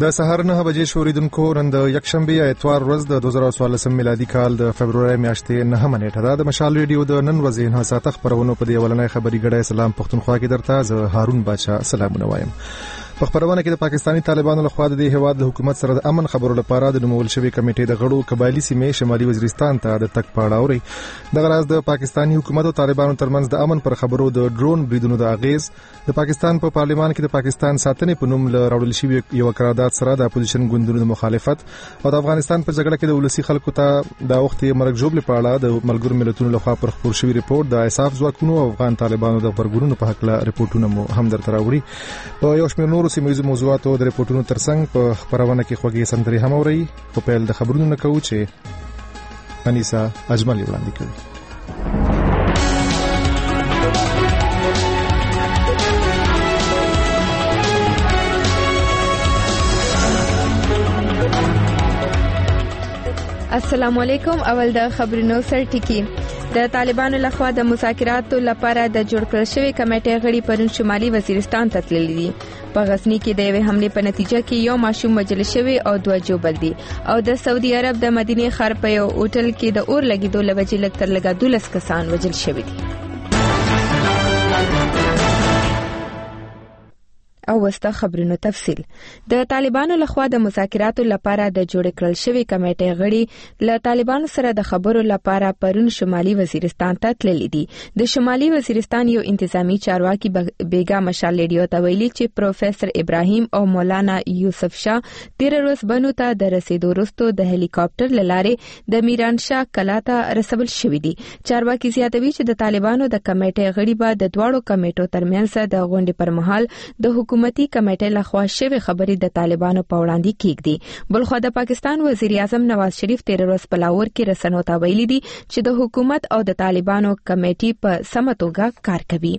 د سهار 9 بجې شوریدونکو نن د یکشنبه اتوار ورځ د 2014 میلادي کال د فبرवरी میاشتې 9 نیټه ده. د مشال ریډیو د نن ورځې نه ساعت خبرونو په دی ولنۍ خبري ګډه سلام پښتونخوا کې درته زه هارون بادشاه سلامونه وایم. په خبرونه کې د پاکستانی طالبانو لخوا د هیواد د حکومت سره د امن خبرو لپاره د نومول شوی کمیټې د غړو قبایلی سیمې شمالي وزیرستان ته د تک پاړه اوري. د غراز د پاکستانی حکومت او طالبانو ترمنځ د امن پر خبرو د ډرون بریدونو د اغیز د پاکستان په پارلیمان کې د پاکستان ساتنې په نوم له راوړل شوی یو قرارداد سره د اپوزیشن ګوندونو د مخالفت او د افغانستان په جګړه کې د ولسی خلکو ته د وخت مرګ جوړ لپاره د ملګرو ملتونو لخوا پر خبر شوی ریپورت د اساف ځواکونو او افغان طالبانو د خبرګونونو په حق له ریپورتونو مو هم درته راوړي. په یو شمېر نورو سیمه موضوعات د ریپورتونو ترڅنګ په خبرونه کې خوږی سندري هم اوري. په پیل د خبرونو نه کوو چې انیسا اجمل وړاندې کوي. السلام علیکم. اول د خبرونو سرټکی. د طالبانو لخوا د مذاکراتو لپاره د جوړ کړل شوی کمیټې غړي پرون شمالي وزیرستان ته تللي دي. په غزنی کې د یوې حمله په نتیجه کې یو ماشوم وژل شوی او 2 جوبل دي او د سعودي عرب د مدینه ښار په یو هوټل کې د اور لګیدو لوجې لږ تر لږه 12 کسان وژل شوی دي. او وسته خبرونو تفصیل. د طالبانو لخوا د مذاکراتو لپاره د جوړ کړل شوی کمیټې غړي له طالبانو سره د خبرو لپاره پرون شمالي وزیرستان ته تللي دي. د شمالي وزیرستان یو انتظامی چارواکي بیگا مشال ریډیو ته ویلي چې پروفیسور ابراهیم او مولانا یوسف شاه تیر ورځ بنو ته د رسیدو وروسته د هلیکاپټر لارې د میران شاه کلا ته رسول شوی دي. چارواکي زیاتوي چې د طالبانو د کمیټې غړي به د دواړو کمیټو ترمنځ د غونډې پر مهال د حکومتي کمیټې لخوا شوی خبرې د طالبانو په وړاندې کېږدي. بلخو د پاکستان وزیر اعظم نواز شریف تیر ورځ په لاهور کې رسنیو ته ویلي دي چې د حکومت او د طالبانو کمیټې په سمه توګه کار کوي.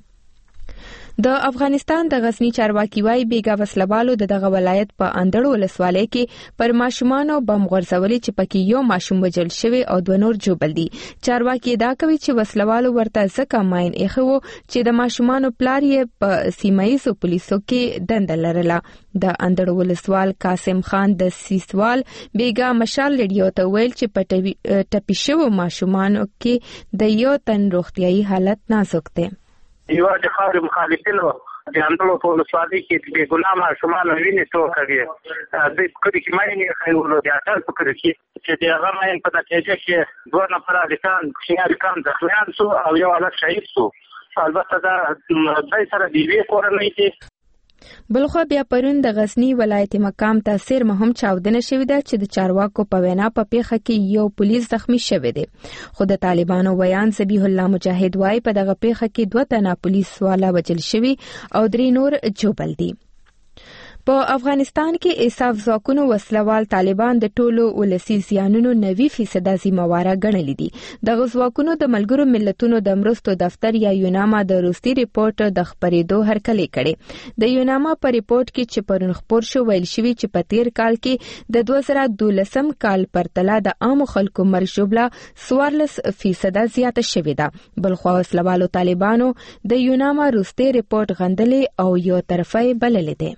د افغانستان د غزنی چارواکي وايي بیګا وسلوالو دغه ولایت په اندړو ولسوالۍ کې پر ماشومانو بم غورځولي چې پکې یو ماشوم وژل شوی او 2 نور جوبل دي. چارواکي دا کوي چې وسلوالو ورته ځکه ماین ایخو چې د ماشومانو پلار یې په سیمایي پولیسو کې دنده لرله. د اندړو ولسوال قاسم خان د سیسوال بیګا مشال ریډیو ته ویل چې په ټپي شوو ماشومانو کې د یو تن روغتيایي حالت نازک دی. یو د خاور مخالفینو د اندلو په ولسوالۍ کې د ګلام ماشومان ویني تو کوي د کډي کې ماینه خیولو د اټل په کړی چې د هغه ماین په نتیجه کې 2 نفر د کان ځخیان سو او یو الګ شهید سو. البته دا د سره دی وی کورنۍ کې. بلخو بیا پرون د غزنی ولایت مقام ته سیر مهم چاودنه شوې ده چې د چارواکو په وینا په پیښه کې یو پولیس زخمی شوی دی. خو د طالبانو بیان ذبیح الله مجاهد وايي په دغه پیښه کې 2 تنه پولیس والا وژل شوی او 3 نور جوبل دي. په افغانستان کې اساف ځواکونو وسلوال طالبان د ټولو ولسی زیانونو 90% ذمہواره ګڼلي دي. د ځواکونو د ملګرو ملتونو د مرستو دفتر یا یوناما د روسي ریپورت د خبرېدو هرکلی کړي. د یوناما په ریپورت کې چې پرون خبر شو ویل شوی چې په تیر کال کې د 2012 کال پرتله د عام خلکو مرګ جمله 14% زیاته شوې ده. بلخو وسلوالو طالبانو د یوناما روسي ریپورت غندلې او یو طرفه بللې ده.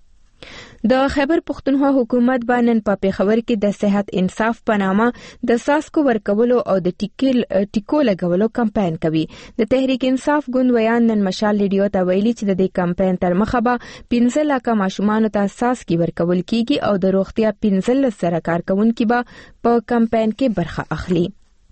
د خیبر پختونخوا حکومت باندې په پیښور کې د صحت انصاف په نامه د ساسکو ورکولو او د ټیکو لګولو کمپاین کوي. د تحریک انصاف ګوند ویان نن مشال ریډیو ته ویلي چې د دې کمپاین تر مخه به 15 لک ماشومان ته ساسکي ورکول کیږي او د روغتیا 15 سره کارکونکو به په کمپاین کې برخه اخلي.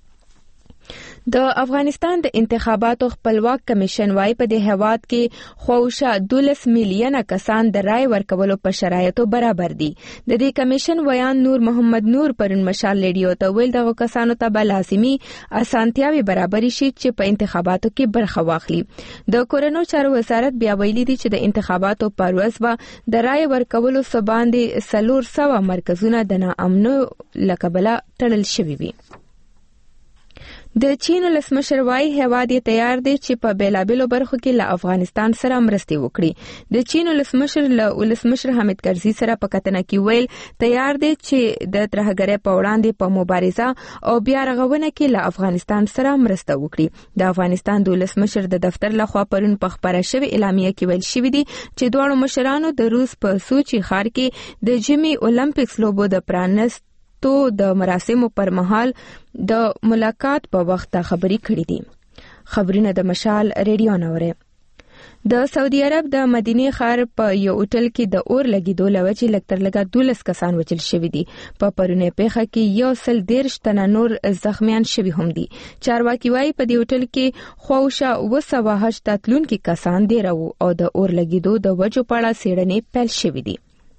د افغانستان د انتخاباتو خپلواک کمیشن وايي په دې هواد کې خوښه 12 میلیونه کسان د رای ورکولو په شرایطو برابر دي. د دې کمیشن ویان نور محمد نور پرون مشال ریډیو ته ویل دغه کسانو ته به لازمي اسانتیاوي برابر شي چې په انتخاباتو کې برخه واخلي. د کورونو چارو وزارت بیا ویلي دي چې د انتخاباتو پر ورځ به د رای ورکولو سباندې 400 مرکزونه د ناامنو لکبله تړل شوي وي. د چین ولسمشر وايي هیواد یې تیار دی چې په بیلابېلو برخو کې له افغانستان سره مرستې وکړي. د چین ولسمشر حامد کرزي سره په کتنه کې ویل تیار دی چې د ترهګرۍ په وړاندې په مبارزه او بیا رغونه کې له افغانستان سره مرسته وکړي. د افغانستان د ولسمشر د دفتر لخوا پرون په خبره شوې اعلامیه کې ویل شوی دی چې دواړو مشرانو د روس په سوچي ښار کې د جمی اولمپکس لوبو د پرانست د مراسمو پر مهال د ملاقات په وخت خبري کړې دي. خبرونه د مشال ریډیو نوره. د سعودي عرب د مدینه ښار په یو هوټل کې د اور لګیدو لوجې لکتر لګا 12 کسان وچل شوی دي. په پرونه پیخه کې 113 تنه نور زخمیان شوی هم دي. چارواکي وايي په دې هوټل کې خوښه 208 تلونکي کسان دي او د اور لګیدو د وجو په اړه څېړنې پیل شوې دي.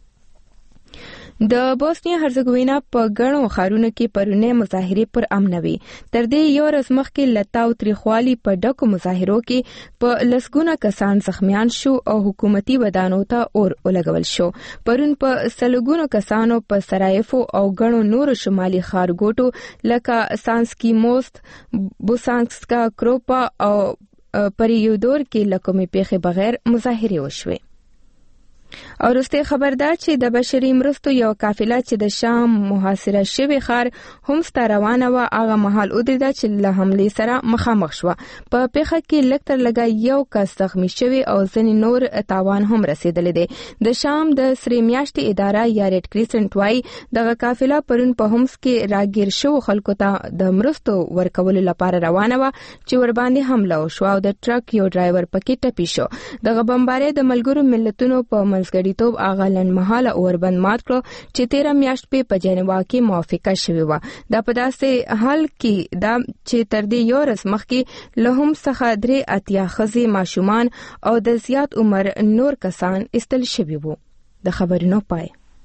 د بوسنیا هرزګوینا په ګڼو ښارونو کې پرونه مظاهرې پر امن وي. تر دې یو ورځ مخکې لتاو تریخوالي په ډکو مظاهرو کې په لسګونه کسان زخمیان شو او حکومتي ودانو ته اور ولګول شو. پرون په سلګونو کسانو په سرایفو او ګڼو نور شمالي ښارګوټو لکه سانسکی موست، بوسانسکا کروپا او پریودور کې لکومې پیښې بغیر مظاهرې وشوې. او وروسته خبردار چې د بشري مرستو یو قافله چې د شام محاصره شوی ښار همس ته روانه و هغه مهال ودرېده چې له حملې سره مخامخ شوه. په پیښه کې لکتر لګا یو کس زخمی شوی او ځینې نور تاوان هم رسیدلی دی. د شام د سرې میاشتې اداره یا ریډ کریسنټ وايي دغه قافله پرون په همس کې راګیر شو خلکو ته د مرستو ورکولو لپاره روانه و چې ور باندې حمله وشوه او د ټرک یو ډرایور پکې ټپي شو. دغه بمبارۍ د ملګرو ملتونو په منځګړیتوب هغه لنډمهاله اوربند مات کړو چې 13 میاشتې په جنیوا کې موافقه شوې وه. دا په داسې حال کې دا چې تر دې یو ورځ مخکې له هم څخه 83 ښځې ماشومان او د زیات عمر نور کسان ایستل شوي وو. د خبرونو پای.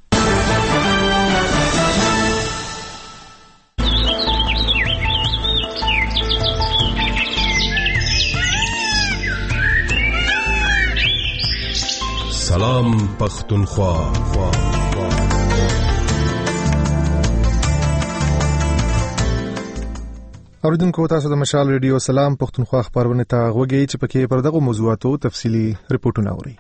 سلام پختونخوا. اوریدونکو تاسو د مشال ریډیو سلام پختونخوا خبرونه ته غوږی چې پکې پر دغه موضوعاتو تفصیلی ریپورتونه اوري.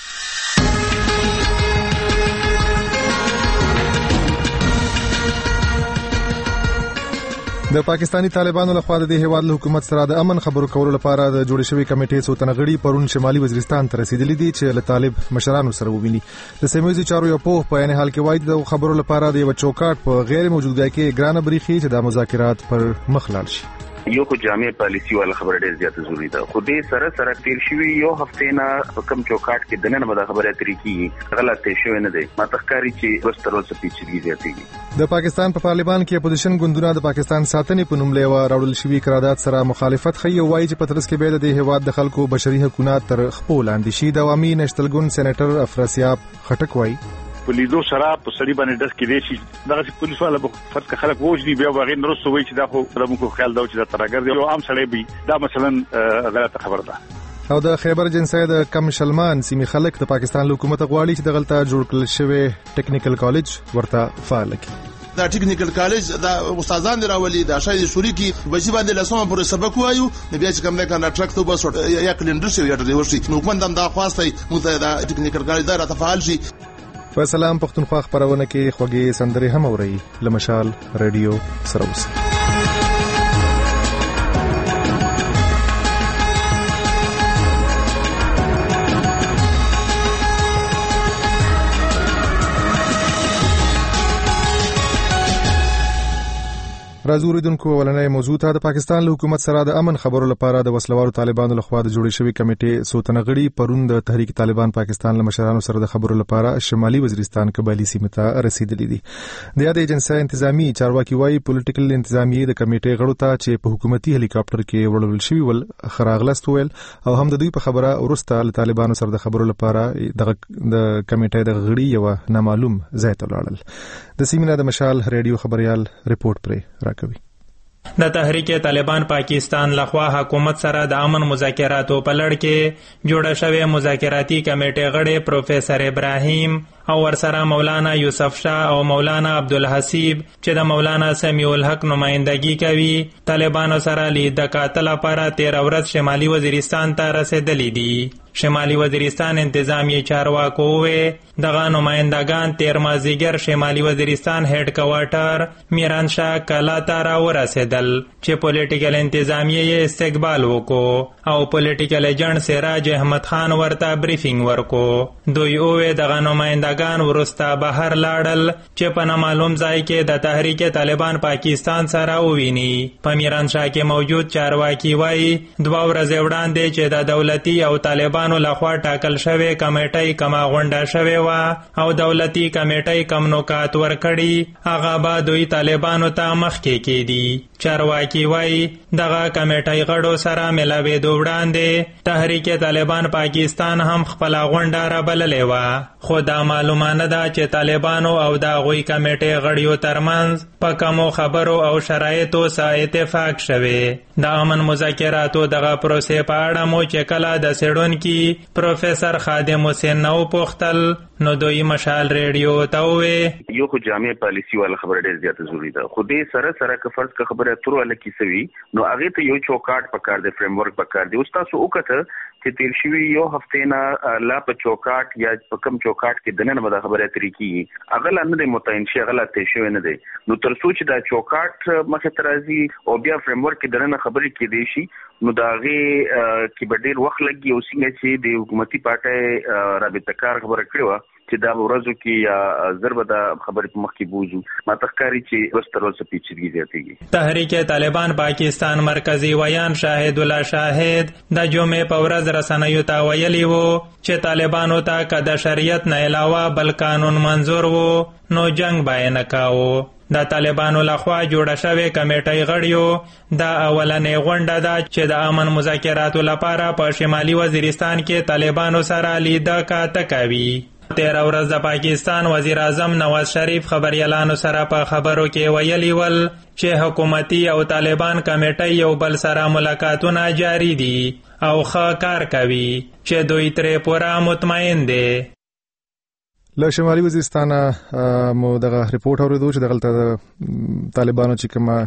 د پاکستانی طالبانو لخوا د هیواد له حکومت سره د امن خبرو کولو لپاره د جوړ شوی کمیټې څو تنغړي پرون شمالي وزیرستان ته رسیدلې دي چې له طالب مشرانو سره وویني. د سیموزي چارو یو په بیان حال کې وایي د خبرو لپاره د یو چوکاټ په غیر موجودګۍ کې ګرانه بریخي چې د مذاکرات پر مخ لاړ شي. یو خو جامع پالیسی والا خبره ډېر زیات ضروری ده. خو دې سره تیر شوی یو هفته نه کم چوکاټ کې دنه به خبره طریقې غلطه شوی نه دی. ما تخکاری چې ورستروسه پیچیدګي زیاتېږي. د پاکستان په پارلیمان کې اپوزیشن ګوندونه د پاکستان ساتنې په نوم لیوا راوړل شوی قرارداد سره مخالفت کوي او وایي چې په ترڅ کې به د هیواد د خلکو بشري حقوقات تر خپل لاندې شي. د عوامي نېشنل ګوند سېنیټر افراسیاب خټک وایي په لیدو سره په سړي باندې داس کې دی چې دغه پولیس والا په فرض کې خلک ووجدي بیا باغې نرسو وایي چې دا خو زموږ خیال دا چې دا ترګر دی یو عام سړی به دا مثلا غلطه خبره ده. او د خیبر جنسای د کم شلمان سیمې خلک د پاکستان حکومت غواړي چې دغلطه جوړ کړل شوی ټیکنیکل کالج ورته فعال کړي. دا ټیکنیکل کالج دا استادان راولي دا شاید شوري کې بچي باندې لسمه پر سبق وایو بیا چې کوم نه کنه ټرک ته بس یا کلندر شي یا ډریور شي نو کوم دم دا خواسته مو دا ټیکنیکل کالج دا تفعال شي. په سلام پختونخوا خبرونه کې خوږی سندري هم اوري لمشال ریډیو سره اوسه. راځوریدونکو ولنۍ موضوع ته د پاکستان له حکومت سره د امن خبرو لپاره د وسلوارو طالبانو لخوا د جوړې شوی کمیټې څو تنغړي پرون د تحریک طالبان پاکستان له مشرانو سره د خبرو لپاره شمالي وزیرستان قبایلی سیمه ته رسیدلې دي. د یاد ایجنسی انتظامی چارواکي وايي پولیټیکل انتظامیه د کمیټې غړو ته چې په حکومتي هلیکاپټر کې وړل شوی ول خراغلست ویل او هم د دوی په خبره ورسته له طالبانو سره د خبرو لپاره د کمیټې د غړي یو نامعلوم ځای ته لاړل. د سیمینار د مشال ریډیو خبريال ریپورت پرې راکوي. د تحریک طالبان پاکستان لخوا حکومت سره د امن مذاکراتو په لړ کې جوړه شوې مذاکراتي کمیټې غړي پروفیسور ابراهیم او ورسره مولانا یوسف شاه او مولانا عبدالحسیب چې د مولانا سمیع الحق نمائندګي کوي طالبانو سره لید کاتل لپاره 13 ورځ شمالي وزیرستان ته رسیدلی دي. شمالي وزیرستان انتظامی چارواکو وې دغه نمائندگان 13 مازدیګر شمالي وزیرستان هډ کوارټر میرانشاه کلا ته راورسېدل چې پولیټیکل انتظامیه یې استقبال وکړو او پولیټیکل ایجنټ سراج احمد خان ورته بریفینګ ورکړو. دوی وې دغه نمائندگان ورسته بهر لاړل چې په نامعلوم ځای کې د تحریک طالبان پاکستان سره وویني. په میرانشاه کې موجود چارواکي وایي 2 ورځې وړاندې چې د دولتي او طالبان لخوا ټاکل شوی کمیټۍ کما غونډه شوی و او دولتي کمیټۍ کم نکات ورکړي هغه به دوی طالبانو ته مخکې کېدي. چارواکي وایي دغه کمیټۍ غړو سره ملاوېدو وړاندې تحریک طالبان پاکستان هم خپله غونډه رابللې وه خو دا معلومه نه ده چې طالبانو او د هغوی کمیټۍ غړیو ترمنځ په کومو خبرو او شرایطو سره اتفاق شوی. د امن مذاکراتو دغه پروسې په اړه مو چې کله د څېړونکي پروفیسور خادم حسین نو پوښتل نو دوی مشال ریډیو ته وویل یو خو جامع پالیسي والا خبره ډېر زیاته ضروري ده خو دې سره که فرض که خبره اترو والا کیسه وي نو هغې ته یو چوکاټ پکار دی فریم ورک پکار دی. اوس تاسو وکته چې تیر شوي یو هفتې نه لا په چوکاټ یا په کم چوکاټ کې دننه به دا خبره اترې کېږي هغه لا نه دی متعین شي هغه لا طی شوی نه دی. نو تر څو چې دا چوکاټ مخې ته راځي او بیا فریم ورک کې دننه خبرې کېدی شي نو د هغې کې به ډېر وخت لګي او څنګه چې د حکومتي پارټۍ رابطه کار خبره کړې وه چې دا ورځو کې یا زر به دا خبرې په مخ کې بوزو ماته ښکاري چې ورځ تر ورځه پیچیدګي زیاتېږي. تحریک طالبان پاکستان مرکزی ویان شاهد الله شاهد د جمعې په ورځ رسنیو ته ویلي وو چې طالبانو ته که د شریعت نه علاوه بل قانون منظور وو نو جنگ به یې نه کاوه. د طالبانو لخوا جوړه شوې کمیټۍ غړیو دا اولنۍ غونډه ده چې د امن مذاکراتو لپاره په شمالي وزیرستان کې طالبانو سره لیده کاته کوي. 13 ورځ د پاکستان وزیر اعظم نواز شریف خبریالانو سره په خبرو کې ویلي ول چې حکومتي او طالبان کمیټۍ یو بل سره ملاقاتونه جاری دي او ښه کار کوي چې دوی ترې پوره مطمئن دي. له شمالي وزیرستان مو دغه ریپورت اوریدو چې دغه طالبانو چې کومه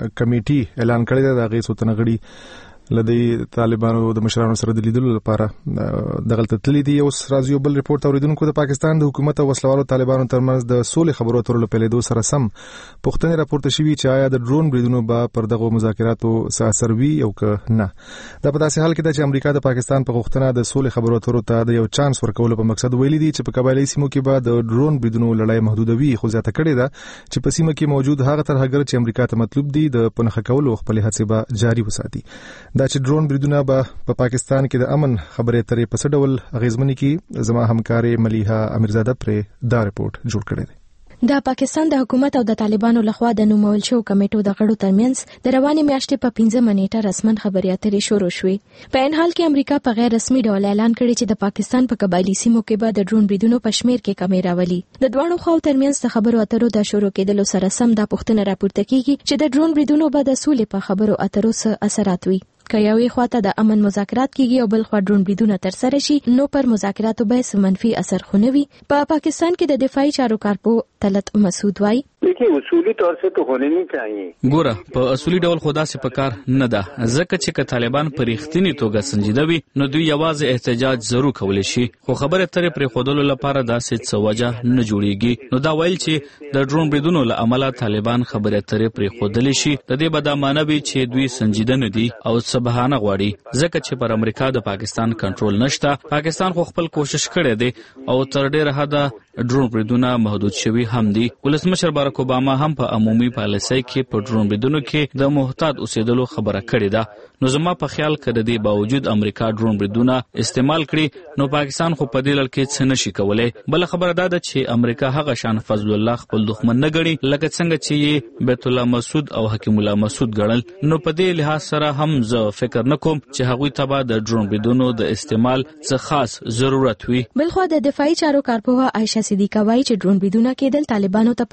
کمیټي اعلان کړی دی د هغې څو تنه غړي لدی طالبانو د مشرانو سره د لیدلو لپاره دغه تللی دي. اوس راځي یو بل ریپورت اوریدونکو د پاکستان د حکومت او وسلوالو طالبانو ترمنځ د سولې خبرو اترو په لیدو سره سم پوښتنې راپورته شوي چې آیا د ډرون بریدونو به پر دغه مذاکراتو څه اثر وي او که نه. دا په داسې حال کې ده چې امریکا د پاکستان په غوښتنه د سولې خبرو اترو ته د یو چانس ورکولو په مقصد ویلي دي چې په قبایلي سیمو کې به د ډرون بریدونو لړۍ محدودوي خو زیاته کړې ده چې په سیمه کې موجود هغه ترهګر چې امریکا ته مطلوب دي د پنهخه کولو خپل هڅې به جاري وساتي. دا چې ډرون بریدونه به په پاکستان کې د امن خبرې اترې په څه ډول اغیزمنې کړي زما همکارې ملیحه امیرزاده پرې دا ریپورت جوړ کړی دی. د پاکستان د حکومت او د طالبانو لخوا د نومول شو کمیټو د غړو ترمنځ د روانې میاشتې په 15 نیټه رسمن خبرې اترې شروع شوې. په ان حال کې امریکا په غیر رسمي ډول اعلان کړی چې د پاکستان په قبایلی سیمو کې به د ډرون بریدونو په شمیر کې کمی راولي. د دوه خواو ترمنځ د خبرو اترو د شروع کېدلو سره سم د پوښتنه راپورته کیږي چې د ډرون بریدونو به د سولې په خبرو اترو څه اثرات وي. که یوې خواته د امن مذاکرات کیږي او بل خوا ډرون بریدونه ترسره شي نو پر مذاکراتو به څه منفي اثر خونه وي. په پاکستان کې د دفاعي چارو کارپو طلعت مسعود وایي देखिए उसूली तौर से तो होने नहीं चाहिए. ګوره په اصولي ډول خدا سي پکار نه ده ځکه چې که طالبان په ریښتینی توګه سنجیده وي نو دوی یوازې احتجاج ضرور کولی شي خو خبره ترې پرې خودلو لپاره داسې څه وجه نه جوړیږي. نو دا ویل چې د ډرون بریدونو له امله طالبان خبره ترې پرې خودلی شي د دې به دا معنی وي چې دوی سنجیده نه دي او څه بهانه غواړي ځکه چې پر امریکا د پاکستان کنټرول نشته. پاکستان خو خپل کوشش کړی دی او تر ډیره حده ډرون بریدونه محدود شوي هم دي. ولسمشر بارک اوباما هم په عمومي پالیسۍ کې په ډرون بریدونو کې د محتاط اوسېدلو خبره کړې ده. نو زما په خیال کې د دې باوجود امریکا ډرون بریدونه استعمال کړي نو پاکستان خو په دې لړ کې څه نشي کولای. بل خبره ده چې امریکا هغه شان فضل الله خپل دښمن نه ګڼي لکه څنګه چې یې بیت الله مسعود او حکیم الله مسعود ګڼل. نو په دې لحاظ سره هم زه فکر نه کوم چې هغوی ته به د ډرون بریدونو د استعمال څه خاص ضرورت وي. بلخو د دفاعي چارو کارپوه عائشه صدیقه وایي چې ډرون بریدونه کېدل طالبانو ته په لاس یو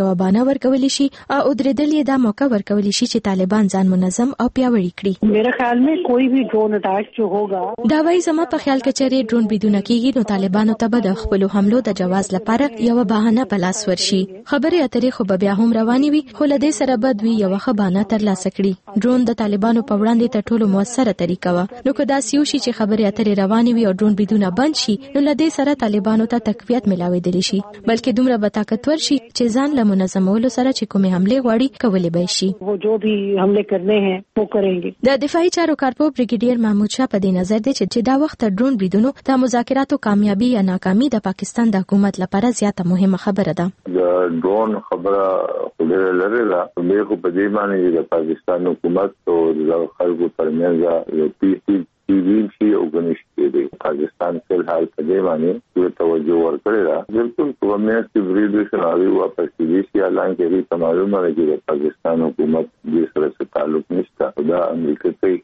یو بانه ورکول شي او درېدل یې دا موقع ورکول شي چې طالبان ځان منظم او پیاوړي کړي. میرے خیال میں کوئی بھی ڈرون اٹیک جو ہوگا دا وایي زما په خیال کې چې ډرون بدون کېږي نو طالبانو ته به د خپل حملو د جواز لپاره یو بهانه په لاس ورشي. خبرې اترې خو بیا هم روانې وي خو له دې سره به دوی یو ښه بهانه ترلاسه کړي. ډرون د طالبانو په وړاندې تر ټولو موثره طریقه وه. نو که داسې وشي چې خبرې اترې روانې وي او ډرون بدون بند شي نو له دې سره طالبانو ته تقویت ملاوېدلی شي بلکې دومره به طاقتور شي چې ځان له منظمولو سره چې کومې حملې غواړي کولی به شي. وہ جو بھی حملے کرنے ہیں وہ کریں گے. د دفاعي چارو کارپو بریګیډیر محمود شاه په دې نظر دی چې دا وخت ډرون بریدونو د مذاکراتو کامیابی یا ناکامي د پاکستان د حکومت لپاره زیاته مهمه خبره ده. د ډرون خبره ډېره لري ده مې خو په دې معنی د پاکستان حکومت او د خلکو ترمنځ یو پیسي شي او غنښت دی. پاکستان په حال په دې معنی چې توجه ورکړي ده بالکل کومه چې بریډ شناوي واپس دي چې اعلان کړي ته معلومه ده چې پاکستان حکومت دې سره تعلق نشته دا امریکا ته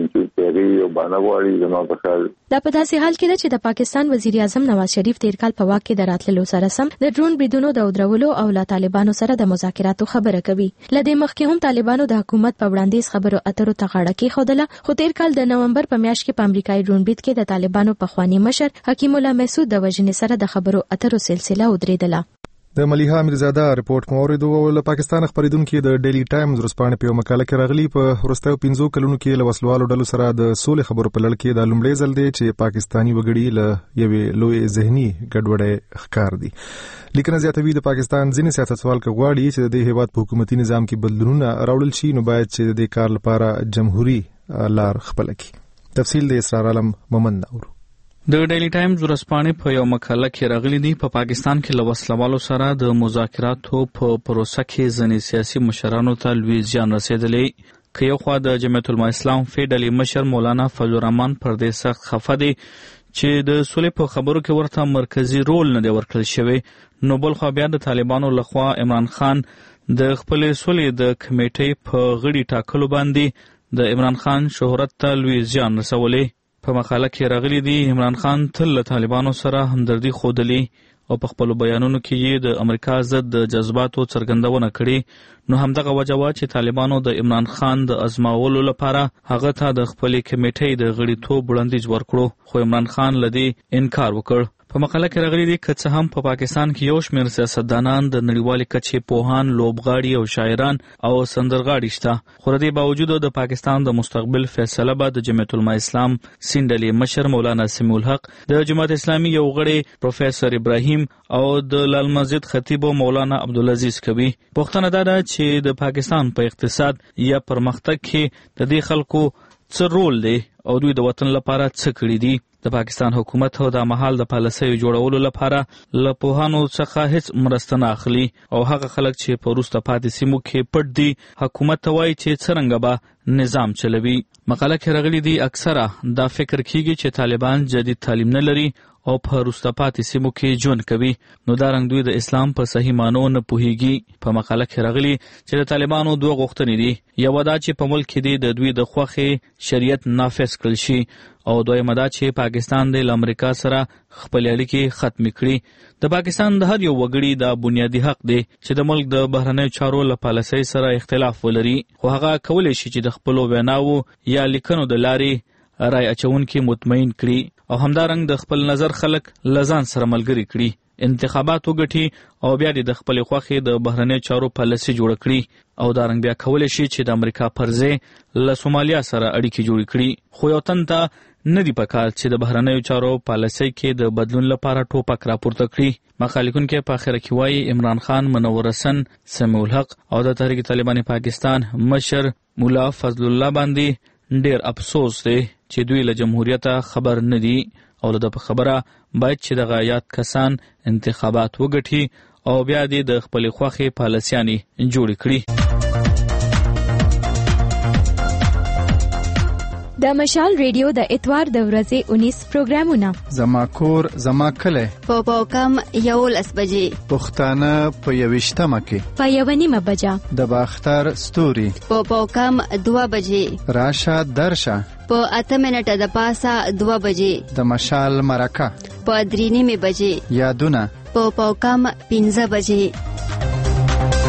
دا په داسې حال کې ده چې د پاکستان وزیر اعظم نواز شریف تیر کال په واک کې د راتللو سره سم د ډرون بریدونو د ودرولو او له طالبانو سره د مذاکراتو خبره کوي. له دې مخکې هم طالبانو د حکومت په وړاندیز خبرو اترو ته غاړه کېښودله خو تیر کال د نومبر په میاشت کې په امریکایي ډرون برید کې د طالبانو پخوانی مشر حکیم الله محسود د وژنې سره د خبرو اترو سلسله ودرېدله. د ملیحه امیرزاده رپورټ موریدو او له پاکستان خبرېدونکو د ډیلی ټایمز ورځپاڼې په مقاله کې راغلي په وروستیو 15 کلونو کې له وسلوالو ډلو سره د سولې خبرو په لړ کې د لومړي ځل دی چې پاکستانی وګړي له یوې لوی ذهني ګډوډۍ ښکار دي. لیکنه زیاتوي د پاکستان ځینې سیاستوال غواړي چې د هیواد په حکومتي نظام کې بدلونونه راوړل شي نو باید چې د کار لپاره جمهوریت لار خپل کړي. تفصیل د اسرار عالم مومن نور. د ډیلی ټایمز ورځپاڼې په یو مقاله کې راغلي دي په پاکستان کې له وسلوالو سره د مذاکراتو په پروسه کې ځینې سیاسي مشرانو ته لوی زیان رسېدلی. که یو خوا د جمعیت العلماء اسلام فی ډلې مشر مولانا فضل الرحمن پر دې سخت خفه دی چې د سولې په خبرو کې ورته مرکزي رول نه دی ورکړل شوی نو بل خوا بیا د طالبانو لخوا عمران خان د خپلې سولې د کمیټې په غړي ټاکلو باندې د عمران خان شهرت ته لوی زیان رسولی. په مقاله کې راغلي دي عمران خان تل له طالبانو سره همدردي ښودلې او په خپلو بیانونو کې یې د امریکا ضد د جذباتو څرګندونه کړې نو همدغه وجه وه چې طالبانو د عمران خان د ازماولو لپاره هغه ته د خپلې کمیټې د غړیتوب وړاندیز ورکړو خو عمران خان له دې انکار وکړ. په مقاله کې راغلي دي که څه هم په پاکستان کې یو شمېر سیاستدانان د نړیوالې کچې پوهان لوبغاړي او شاعران او سندرغاړي شته خو د دې باوجود د پاکستان د مستقبل فیصله به د جمعیت العلماء اسلام سیند ډلې مشر مولانا سمیع الحق د جماعت اسلامي یو غړی پروفیسور ابراهیم او د لال مسجد خطیب مولانا عبدالعزیز کوي. پوښتنه دا ده چې د پاکستان په اقتصاد یا پرمختګ کې د دې خلکو څه رول دی او دوی د وطن لپاره څه کړي دي. د پاکستان حکومت د مهال د پالیسیو جوړولو لپاره له پوهانو څخه هیڅ مرسته نه اخلي او هغه خلک چې په وروسته پاتې سیمو کې پټ دي حکومت ته وایي چې څرنګه به نظام چلوي. مقاله کې راغلي دي اکثره دا فکر کیږي چې طالبان جدید تعلیم نه لري او په وروسته پاتې سیمو کې ژوند کوي نو دا رنګ دوی د اسلام په صحیح معنو نه پوهیږي. په مقاله کې راغلي چې د طالبانو دوه غوښتنې دي یوه دا چې په ملک کې د دوی د خوښې شریعت نافذ کړل شي او دویمه دا چې پاکستان د امریکا سره خپل اړیکې ختم کړي. د پاکستان د هر یو وګړي دا بنیادی حق دی چې د ملک د بهرنیو چارو له پالیسۍ سره اختلاف ولري خو هغه کولی شي چې د خپلو ویناوو یا لیکنو د لارې رای اچونکي مطمئن کړي او همدارنګ د خپل نظر خلک له ځان سره ملګري کړي انتخابات وګټي او بیا د خپل خوښې د بهرنیو چارو پالیسي جوړ کړي او دارنګ بیا کولی شي چې د امریکا پر ځای له سومالیا سره اړیکې جوړې کړي خو یو تن ته نه دی پکار چې د بهرنیو چارو پالیسۍ کې د بدلون لپاره ټوپک راپورته کړي. مقاله لیکونکی په اخره کې وایي عمران خان منور حسن سمیع الحق او د تحریک طالبان پاکستان مشر مولا فضل الله باندې ډیر افسوس دی چې دوی له جمهوریته خبر نه دي او له په خبره باید چې دغه یاد کسان انتخابات وګټي او بیا د خپل خوښې پالیسیانې جوړې کړي. د مشال ریډیو د اتوار د ورځې 19 پروګرامونه زما کور زما کلی په کم 11 بجې پښتانه په 21 کې په 1:30 بجه د باختر ستوري په کم 2 بجې راشه درشه په 8 منټه د پاسه 2 بجې د مشال مرکه په 3:30 بجې یادونه په کم 15 بجې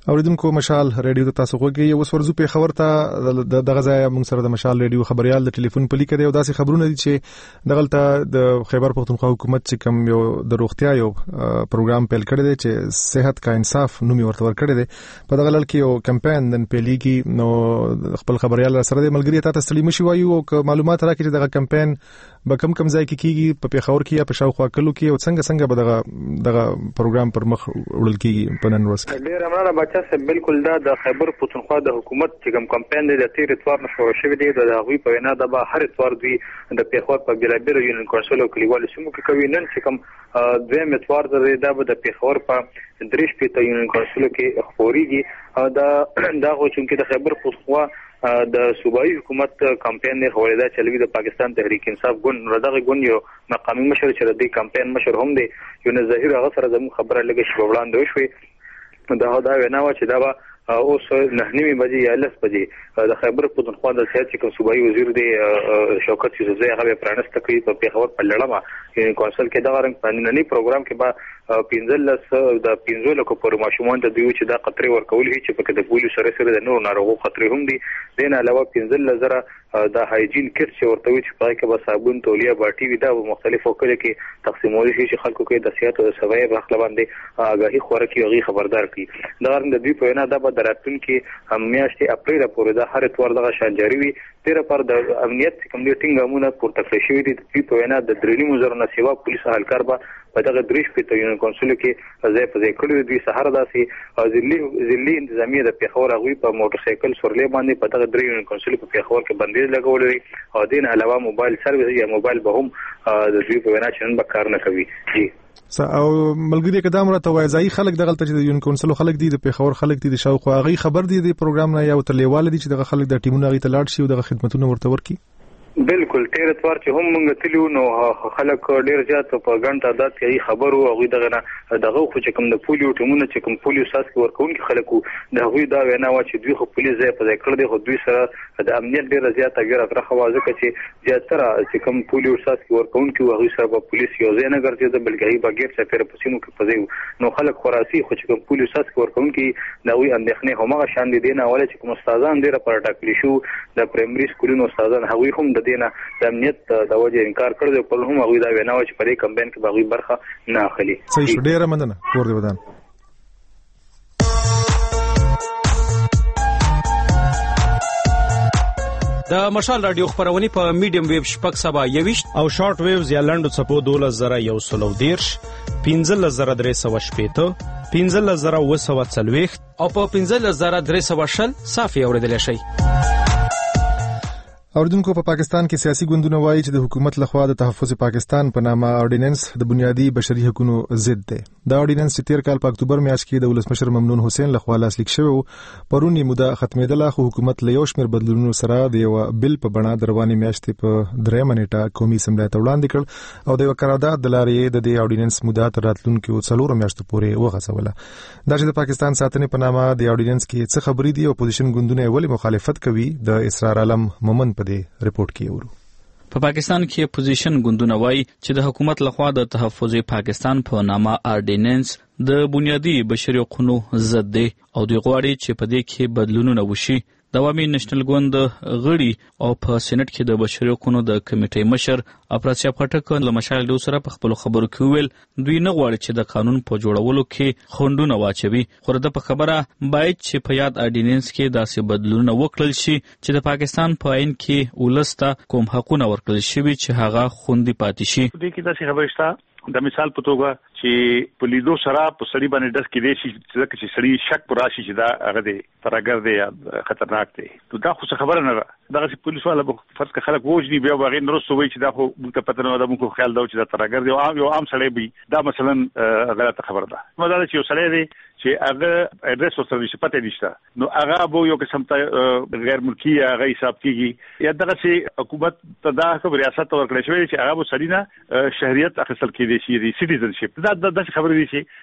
اوریدونکو مشال ریډیو ته تاسو غوږی یو ورځو په خبر ته د غزا موږ سره د مشال ریډیو خبريال د ټلیفون په لیکه دی او داسې خبرونه دي چې دغلته د خیبر پختونخوا حکومت چې کوم یو د روغتیا یو پروګرام پیل کړی دی چې صحت کا انصاف نوم ورته ورکړی دی په دغه لړ کې یو کمپاین نن پیلېږي نو خپل خبريال سره د ملګری ته تسلی مشي وایو او معلومات راکړي چې دغه کمپاین به کم ځای کې کیږي په پیښور کې یا په شاوخوا کلو کې او څنګه به دغه پروګرام پر مخ وړل کیږي په نن ورځ کې. ډیر امرانه بچا سه بالکل د خیبر پختونخوا د حکومت چې کوم کمپاین دی د تیر اتوار نه شروع شوی دی د هغوی په وینا د به هر اتوار دوی د پیښور په بیلابیل یونین کونسل او کلیوالو سیمو کې کوي. نن چې کوم دویم اتوار دی دا به د پیښور په دریش په یونین کونسل کې خبريږي او دا خو چې د خیبر پختونخوا د صوبایي حکومت کمپاین نه هوړیدا چلوي د پاکستان تحریک انصاف ګوند ردغه ګوند یو مقامی مشر چې د کمپاین مشر هم دی یو ظاهر هغه سره زموږ خبره لګي شو وړاندې شوې دا وینا و چې دا اوس 9:30 بجې یا 10 بجې د خیبر پختونخوا د سیاست کوم صوبایي وزیر دی شوکت یوسفزئی هغه پرانست کوي په پیښور په لړمه کونسل کې دا رنګ پنځنی پروګرام کې با 15 لکه پر ماشومان ته دی چې دا خطرې ورکول هي چې په د پولیسو سره د نور ناروغو خطرې هم دي دین علاوه 15,000 د هایجین کټ چې ورته وي چې پای کې به صابون تولیه باټي وي دا مختلفو کله کې تقسیمول شي چې خلکو کې د صحت او سوي برخه باندې آگاهي خورکي او خبردار کړي دا رنګ د دوی په وینا دا به دراتون کې میاشتې اپریل پورې دا هر اتوار دغه شان جاری وي تیر پر د امنیت کوم دي ټینګامونه پورته کړی شوی دي دوی په وینا د درېنی مزرونه سیوا پولیس اهلکار به په دغه دریش په یونین کونسل کې ځای په ځای کړی دوی سهار داسې ځلي انتظامیه د پیښور غوي په موټر سایکل سورلې باندې په دغه درې یونین کونسل په پیښور کې بندیز لګولې او دین علاوه موبایل سرویس یا موبایل به هم د دوی په وینا چې نن به کار نه کوي. او ملګری کدام راته وای ځای خلک دغلت چې د یونین کونسل خلک دي د پیښور خلک دي د شاوخوا غي خبر دي د پروګرام نه یا تلېواله دي چې دغه خلک د ټیمونو غي تلاړ شي او دغه خدماتونه ورته ورکي. بالکل تیر اتوار چې هم موږ تلو نو خلک ډیر زیات په ګڼ تعداد کې خبرو او دغه خو چې کوم د پولیو ټیمونه چې کوم پولیو ساس کې ورکوونکي خلکو د هغوی دا وینا و چې دوی خو پولیس ځای په ځای کړ دي خو دوی سره د امنیت ډیر زیات اګر خواځه چې زیاتره چې کوم پولیو ساس کې ورکوونکي هغوی سره په پولیس یو ځای نه ګرځي بلکې هی باګیر چې پر پسینو کې پځي نو خلک خراسي خو چې کوم پولیو ساس کې ورکوونکي دا وی اندېښنې همغه شان دي نه اوله چې کوم استادان ډیر پر ټاکلي شو د پرایمري سکولونو استادان هغوی هم د دینه د امنیت د وجه انکار کړی په هم هغه دا وینا و چې په دې کمپاین کې باغی برخه نه اخلي. صحیح ډیره مننه ور دي ودان. د مشال رادیو خبرونه په میډیم ویو شپږ سبا 21 او شارټ ویوز یا لنډو چپو 12110 15380 15040 او په 15320 صافي اوریدل شي. اوردونکو په پاکستان کې سیاسي ګوندونه وایي چې د حکومت لخوا د تحفظ پاکستان په نامه اورډیننس د بنیادی بشري حقوقو ضد دی. دا اورډیننس چې تیر کال په اکتوبر میاشت کې د ولسمشر ممنون حسین لخوا لاسلیک شوی پرونی موده ختمېدله خو حکومت له یو شمېر بدلونونو سره د یو بل په بڼه د روانې میاشتې په 3 منېټه قومي اسمبلی ته وړاندې کړ او د یو قرارداد د لارې د اورډیننس موده تر راتلونکو 4 میاشتو پورې وغځوله. دا چې د پاکستان ساتنې په نامه د اورډیننس کې څه خبرې دي او اپوزیشن ګوندونه ولې مخالفت کوي د اسرار عالم مومن په دې رپورت کې ورو. په پاکستان کې اپوزیشن ګوندونه وایي چې د حکومت لخوا د تحفظ پاکستان په نامه اورډیننس د بنیادی بشري حقوقو ضد دی او دوی غواړي چې په دې کې بدلونونه وشي. د عوامي نېشنل ګوند غړي او په سېنات کې د بشري حقوقو د کمیټې مشر افراسیاب خټک له مشال ډو سره په خپل خبرو کې ویل دوی نه غواړي چې د قانون په جوړولو کې خوندونه واچوي خو د په خبره باید چې په یاد اورډیننس کې داسې بدلونونه وکړل شي چې د پاکستان په عین کې ولسته کوم حقونه ورکړل شي چې هغه خوندي پاتې شي. دې کې داسې خبره شته د مثال په توګه چې په لیدو سره په سړی باندې داس کې دی چې سړی شک پر راشي چې دا هغه دی ترګر دی یا خطرناک دی نو دا خو څه خبره نه ده. دا چې پولیس والا په فرض کې خلک ووجني بیا باغې نرسو وي چې دا خو موږ ته پته نه ده موږ خیال دا چې دا ترګر دی او یو عام سړی وي دا مثلا غلطه خبره ده. نو دا چې یو سړی دی چې هغه اډرس او سرویس پته نشته نو هغه به یو قسم ته غیر ملکی هغه حساب کیږي یا دغه چې حکومت ته دا خبره ریاست ورکړې شوې چې هغه به سړی نه شهریت اخیستل کېږي شي سټیزنشپ دا د خبرې دي چې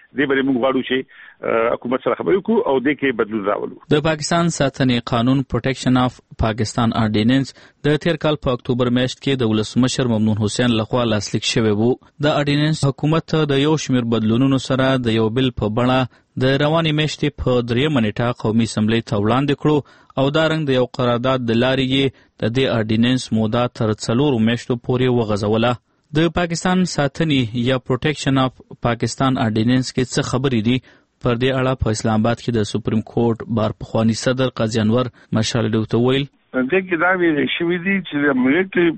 دې باندې موږ غواړو چې حکومت سره خبرې وکړو او دې کې بدلون راولو. د پاکستان ساتنې قانون پروټیکشن اف پاکستان آرډیننس د تیر کال په اکتوبر میاشت کې د ولسمشر ممنون حسین لخوا لاسلیک شوی وو. د آرډیننس حکومت د یو شمېر بدلونونو سره د یو بل په بڼه د روانې میاشتې په 3 نیټه قومي اسمبلی ته وړاندې کړو او دا رنګ د یو قرارداد د لارې یې د دې آرډیننس موده تر 4 میاشتو پورې وغځوله. د پاکستان ساتنې یا پروټیکشن اف پاکستان آرډیننس کې څه خبرې دي؟ پر دې اړه په اسلام آباد کې د سپریم کورټ بار پخوانی صدر قاضي انور مشال ډوته ویل دې کې دا ویل شوی دی چې د ملي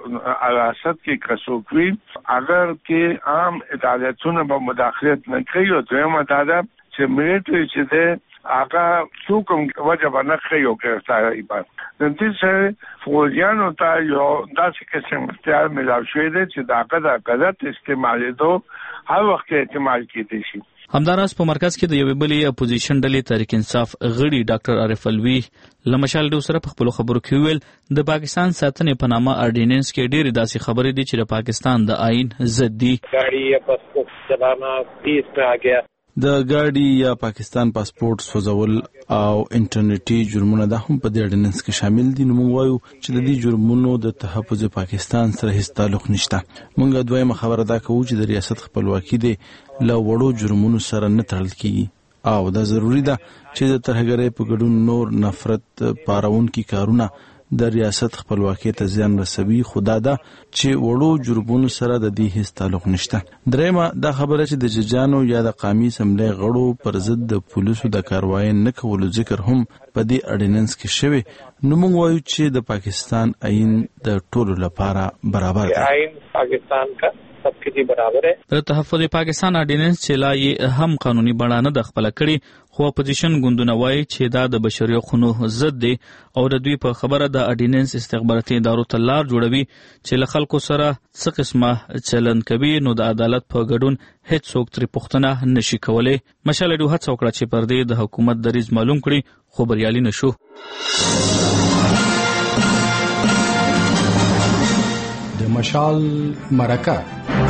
په ریاست کې کسوکوي اگر کې عام عدالتونه په مداخلت نه کوي او دویمه دا ده چې ملي چې ده هغه څوک وجه نه کوي او کوي د دې سره فوجیانو ته یو داسې قسم اختیار ملاو شوی دی چې دا قدرت استعمالېدو هر وخت استعمال کېدی شي. همداراز په مرکز کې د یوې بلې اپوزیشن ډلې تحریک انصاف غړي ډاکټر عارف الوی لمشال ډو سره په خپل خبرو کې ویل د پاکستان ساتنې په نامه آرډیننس کې ډېرې داسې خبرې دي چې د پاکستان د آئین ضد دي. गाड़ी या पासपोर्ट चलाना 30 पे आ गया. د ګاډي یا پاکستان پاسپورت سوځول او انټرنیټي جرمونه د هم په دې اډیننس کې شامل دي. نو موږ وایو چې د دې جرمونو د تحفظ پاکستان سره هیڅ تعلق نشته. موږ دویمه خبره دا کوو چې د ریاست خپلواکي دی له وړو جرمونو سره نه تړل کیږي او دا ضروری ده چې د ترهګرۍ په ګډون نور نفرت پارونکي کارونه د ریاست خپلواکۍ ته زیان رسوي. خدا دا چې وړو جرمونو سره د دې هیڅ تعلق نشته. درېمه دا خبره چې د ججانو یا د قومي اسمبلی غړو پر ضد د پولیسو د کاروایی نه کولو ذکر هم په دې اډیننس کې شوی. نو موږ وایو چې د پاکستان آئین د ټولو لپاره برابر دی. آئین پاکستان کا सबके लिए बराबर है. د تحفظ پاکستان آرډیننس چې لا یې هم قانوني بڼه نه د خپل کړي خو اپوزیشن ګوندونه وایي چې دا د بشري حقوقو ضد دی او د دوی په خبره د آرډیننس استخباراتي ادارو ته لار جوړوي چې له خلکو سره څه قسمه چلند کوي نو د عدالت په ګډون هیڅ څوک ترې پوښتنه نشي کولی. مشال ډو هڅه وکړه چې پر دې د حکومت دریځ معلوم کړي خو بریالي نشو. د مشال مرکه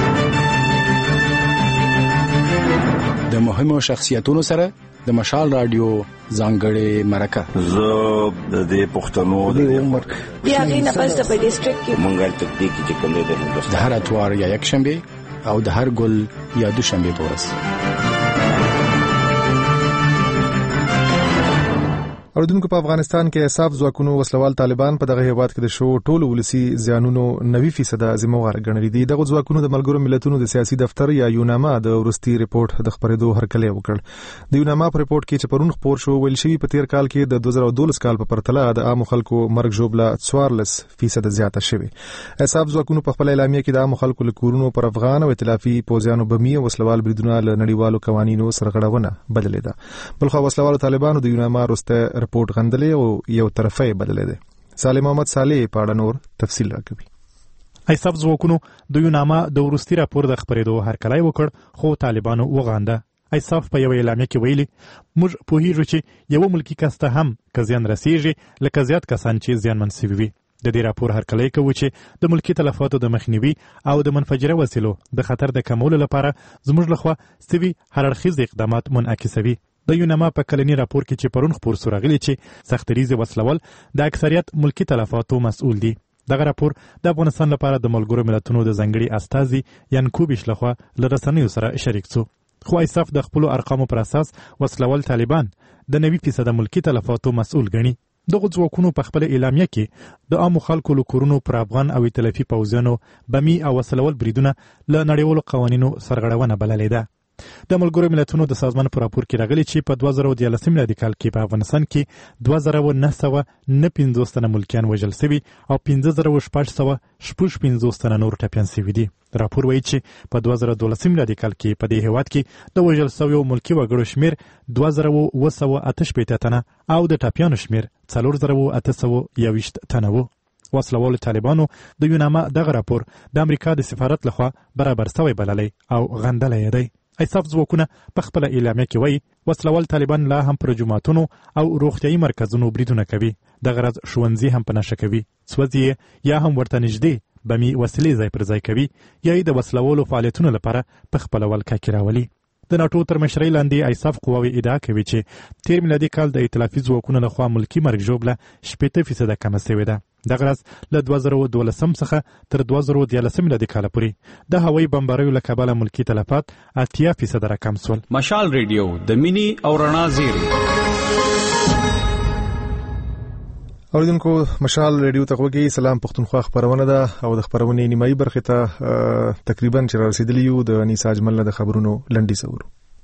د مهمو شخصیتونو سره د مشال رادیو ځانګړې مرکه. زه د دې پښتنو د عمر بیا غینه پس د ډیسټریکټ کې مونږه تکتیک چې کوم دی د هندوستان د هر اتوار یا یک شنبه او د هر ګل یا دوشنبه په ورځ. اوردونکو په افغانستان کې حساب ځواکونو وسلوال طالبان په دغه هیواد کې د شو ټولو ولسی زیانونو 90% ذمہوار ګڼلي دي. دغه ځواکونو د ملګرو ملتونو د سیاسي دفتر یا یوناما د ورستي ریپورت د خبرېدو هرکلی وکړ. د یوناما په ریپورت کې چې پرون خبر شو ویل شوی په تیر کال کې د 2012 کال په پرتله د عام خلکو مرګ ژوبله 14% زیاته شوه. حساب ځواکونو په خپل اعلامیه کې د عام خلکو لکورونو پر افغان او ائتلافي پوځیانو بمی او وسلوال بریدونه له نړیوالو قوانینو سرغړونه بدلې ده. بلخو وسلوال طالبانو د یوناما ورسته ریپورت غندلې او یو طرفه بدلې ده. سالم محمد صالح په اړه نور تفصیل راکوي. حساب ځواکونو د یوناما د ورستي راپور د خبرېدو هرکلی وکړ خو طالبانو وغانده. ایصاف په یو اعلامیه کې ویلي موږ پوهیږو چې یو ملکی کس ته هم که زیان رسیږي لکه زیات کسان چې زیانمن شوي وي. د دې راپور هرکلی کوي چې د ملکی تلفاتو د مخنیوي او د منفجره وسیلو د خطر د کمولو لپاره زموږ لخوا سوي هر اړخیز اقدامات منعکسوي. د یوناما په کلنی راپور کې چې پرون خبر سو راغلی چې سختریزه وسلول د اکثریت ملکی تلفاتو مسؤل دي. دغه راپور د افغانستان لپاره د ملګرو ملتونو د ځنګړي استازي یانکوبیش لخوا لرسنیو سره شریک شو. خو ایصاف د خپل ارقامو پر اساس وسلول طالبان د 90% ملکی تلفاتو مسؤل ګڼي. دغه ځواکونو په خپل اعلامیه کې د عامو خلکو لکورونو پر افغان او ائتلافي پوځیانو بمی او وسلول بریدونه له نړیوالو قوانینو سرغړونه بللې ده. د ملګرو ملتونو د سازمان په راپور کې راغلي چې په 2013 میلادي کال کې په افغانستان کې 2959 تنه ملکیان وژل شوي او 15650 تنه نور ټپیان شوي دي. راپور وایي چې په 2012 میلادي کال کې په دې هیواد کې د وژل شویو ملکی وګړو شمیر 2718 تنه او د ټپیانو شمیر 4821 تنه وو. وسلوال طالبانو د یوناما دغه راپور د امریکا د سفارت لخوا برابر شوی بللی او غندلی دی. ایصاف ځواکونه په خپل اعلامیه کې وایي وسلوال طالبان لا هم پر جوماتونو او روغتیايي مرکزونو بریدونه کوي. دغه راز ښوونځي هم په نشه کوي، سوځي یا هم ورته نږدې بمی وسلې ځای پر ځای کوي یا د وسلوالو فعالیتونو لپاره په خپل ولکه کې راولي. د ناتو تر مشرۍ لاندې ایساف قواوې ادعا کوي چې تیر میلادي کال د ائتلافي ځواکونو لخوا ملکي مرګ ژوبله 80% کمه شوې ده. دغه راز له 2012 څخه تر 2013 میلادي کال پورې د هوایي بمباریو له کبله ملکي تلفات 80% راکم شول. مشال ریډیو د مینی او رڼا زیری. اوریدونکو مشال ریډیو ته وګورئ. سلام پښتونخوا خبرونه ده او د خبرونې نیمایي برخه ته تقریبا چې رسیدلی یو د انیسا اجمل د خبرونو لنډي سور.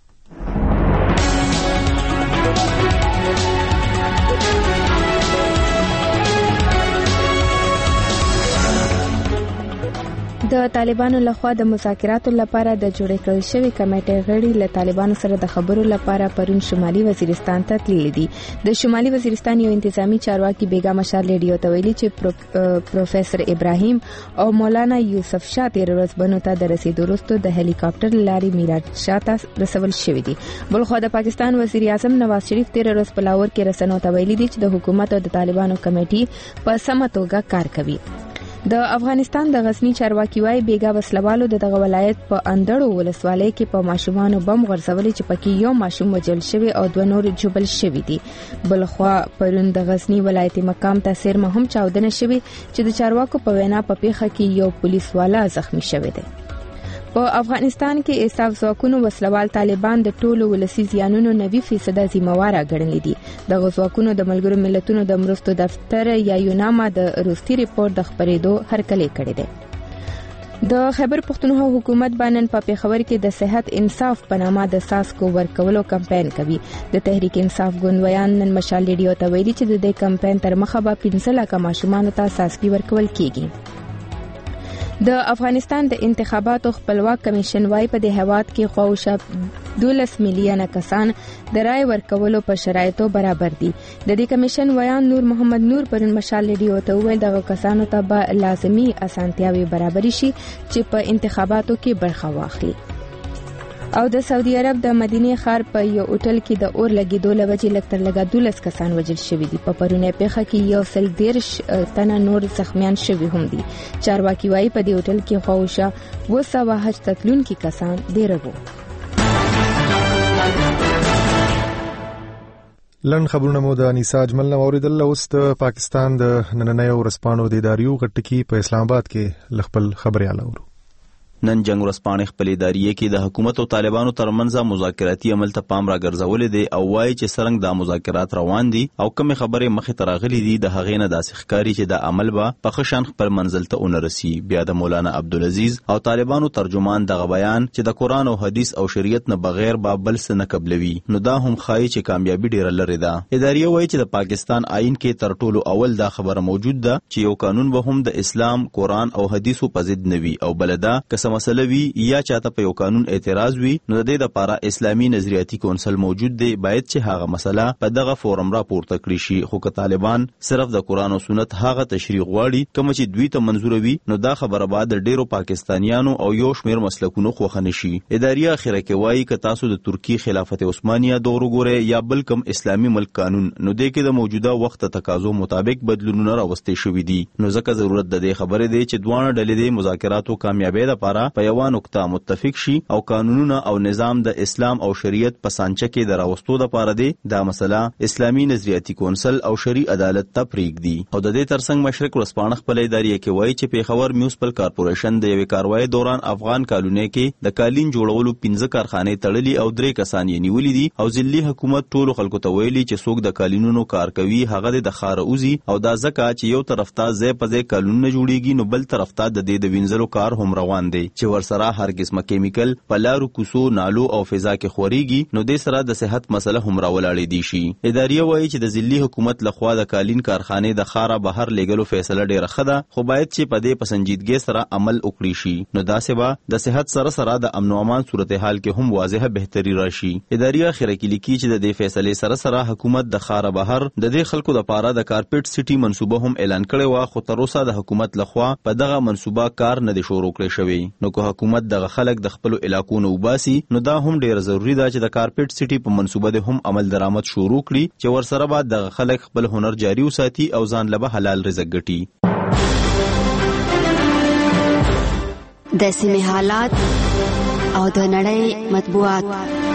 د طالبانو لخوا د مذاکراتو لپاره د جوړې کړل شوې کمیټې غړي له طالبانو سره د خبرو لپاره پرون شمالي وزیرستان ته تللي دي. د شمالي وزیرستان یو انتظامی چارواکي بیگا مشال ریډیو ته ویلي چې پروفیسور ابراهیم او مولانا یوسف شاه تیر ورځ بنو ته د رسیدو وروسته د هلیکاپټر لارې میراټ شاه ته رسول شوې دي. بلخو د پاکستان وزیر اعظم نواز شریف تیر ورځ په لاهور کې رسنیو ته ویلي دي چې د حکومت او د طالبانو کمیټې په سمه توګه کار کوي. د افغانستان د غزنی چارواکي وايي بیګا وسلوالو دغه ولایت په اندړو ولسوالۍ کې په ماشومانو بم غرزولي چې پکې یو ماشوم وجل شوی او دوه نور جوبل شوی دي. بلخوا پرون د غزنی ولایت مقام ته سرمه هم چاودنه شوی چې د چارواکو په وینا په پیښه کې یو پولیس والا زخمی شوی دی. په افغانستان کې ایساف ځواکونو وسلوال طالبان د ټولو ولسی زیانونو 90% ذمہوار ګڼلي دي. د ځواکونو د ملګرو ملتونو د مرستو دفتر یا یوناما د روسي ریپورت د خبرېدو هرکلی کړی دی. د خیبر پښتونخوا حکومت باندې په پیښور کې د صحت انصاف په نامه د ساسکو ورکولو کمپاین کوي. د تحریک انصاف ګوندویان نن مشال ریډیو ته ویلي چې د دې کمپاین تر مخه به 15 لک ماشومان ته ساسکي ورکول کیږي. د افغانستان د انتخاباتو خپلواک کمیشن وايي په دې هیواد کې خواوشا 12 میلیونه کسان د رای ورکولو په شرایطو برابر دي. د دې کمیشن ویان نور محمد نور پرون مشال ریډیو ته ویل دغه کسانو ته به لازمي اسانتیاوي برابر شي چې په انتخاباتو کې برخه واخلي. او د سعودي عرب د مدینه ښار په یو هوټل کې د اور لګیدو لوجې لکتر لګا 12 کسان وژل شوي دي. په پرونه پیښه کې یو سل 13 تنه نور زخمیان شوي هم دي. چارواکي وايي په دې هوټل کې خواوشا 200 حج تتلونکي کسان ډیر وو. لن خبرونه مو د انیسا اجمل نو اوریدل. اوس د پاکستان د نننیو ورسپانو د اداریو غټکی په اسلام آباد کې لخپل خبرياله ورو. نن جنگ ورسپانې خپل ادارې کې د حکومت او طالبانو ترمنځ مذاکراتي عمل ته پام را ګرځولې دي او وايي چې څنګه د مذاکرات روان دي او کوم خبرې مخې ته راغلي دي د هغې نه داسې ښکاري چې د عمل به په خشن خپل منزل ته ونرسي. بیا د مولانا عبدالعزیز او طالبانو ترجمان دغه بیان چې د قران او حدیث او شریعت نه بغیر به بل څه نه قبلوي نو دا هم ښایي چې کامیابی ډیره لري ده. ادارې وايي چې د پاکستان آئین کې تر ټولو اول دا خبره موجود ده چې یو قانون به هم د اسلام قران او حدیثو په ضد نه وي او بلدا که مسله وي یا چاته په یو قانون اعتراض وي نو د دې لپاره اسلامي نظریاتي کونسل موجود دی. باید چې هغه مسله په دغه فورم را پورته کړی شي. خو که طالبان صرف د قران او سنت هغه تشریح غواړي کوم چې دوی ته منظور وي نو دا خبره بعد ډیرو پاکستانیانو او یو شمیر مسلکونو خوښ نشي. ادارې اخره کې وایي که تاسو د ترکی خلافت عثمانیه دور وګورئ یا بل کوم اسلامي ملک قانون نو د کې د موجوده وخت تقاضو مطابق بدلونونه راوستي شوي دي. نو ځکه ضرورت د دې خبرې دی چې دوه ډلې د مذاکراتو کامیابی لپاره په یو نقطه متفق شي او قانونونه او نظام د اسلام او شریعت په سانچه کې د راوستو لپاره دی. دا مسله اسلامي نظریاتي کونسل او شرعي عدالت ته پریږدي. او د دې ترڅنګ مشرق ورسپانه خپل ادارې کې وایي چې پیښور میونسپل کارپوریشن د یوې کاروایی دوران افغان کالونی کې د کالین جوړولو 15 کارخانې تړلي او 3 کسان یې نیولي دي او ځلي حکومت ټولو خلکو ته ویلي چې څوک د کالینونو کار کوي هغه د خاره اوزي او دا ځکه چې یو طرف ته ځای په ځای کالونونه جوړیږي نو بل طرف ته د دې د وینځلو کار هم روان دی چې ورسره هر قسمه کیمیکل په لارو کوڅو نالو او فضا کې خوريږي نو د سره د صحت مسله هم راولاړې دي شي. ادارې وایي چې د ځلي حکومت لخوا د کالین کارخانې د خاره بهر لګلو فیصله ډیره خده خو باید چې په دې پسندیدګۍ سره عمل وکړي شي نو دا سبا د صحت سره د امن او امان صورتحال کې هم واضحه بهتري راشي. ادارې اخره کې لیکي چې د دې فیصلې سره حکومت د خاره بهر د دې خلکو د پاره د کارپټ سټي منصوبه هم اعلان کړي و خو تر اوسه د حکومت لخوا په دغه منصوبه کار نه دی شروع کړی شوی. نو که حکومت دغه خلک د خپل علاقو نو وباسي نو دا هم ډیر ضروری ده چې د کارپټ سټي په منصوبه ده هم عمل درآمد شروع کړي چې ورسره بعد د خلک خپل هنر جاري وساتي او ځان له حلال رزق ګټي. د سیمه حالات او د نړۍ مطبوعات.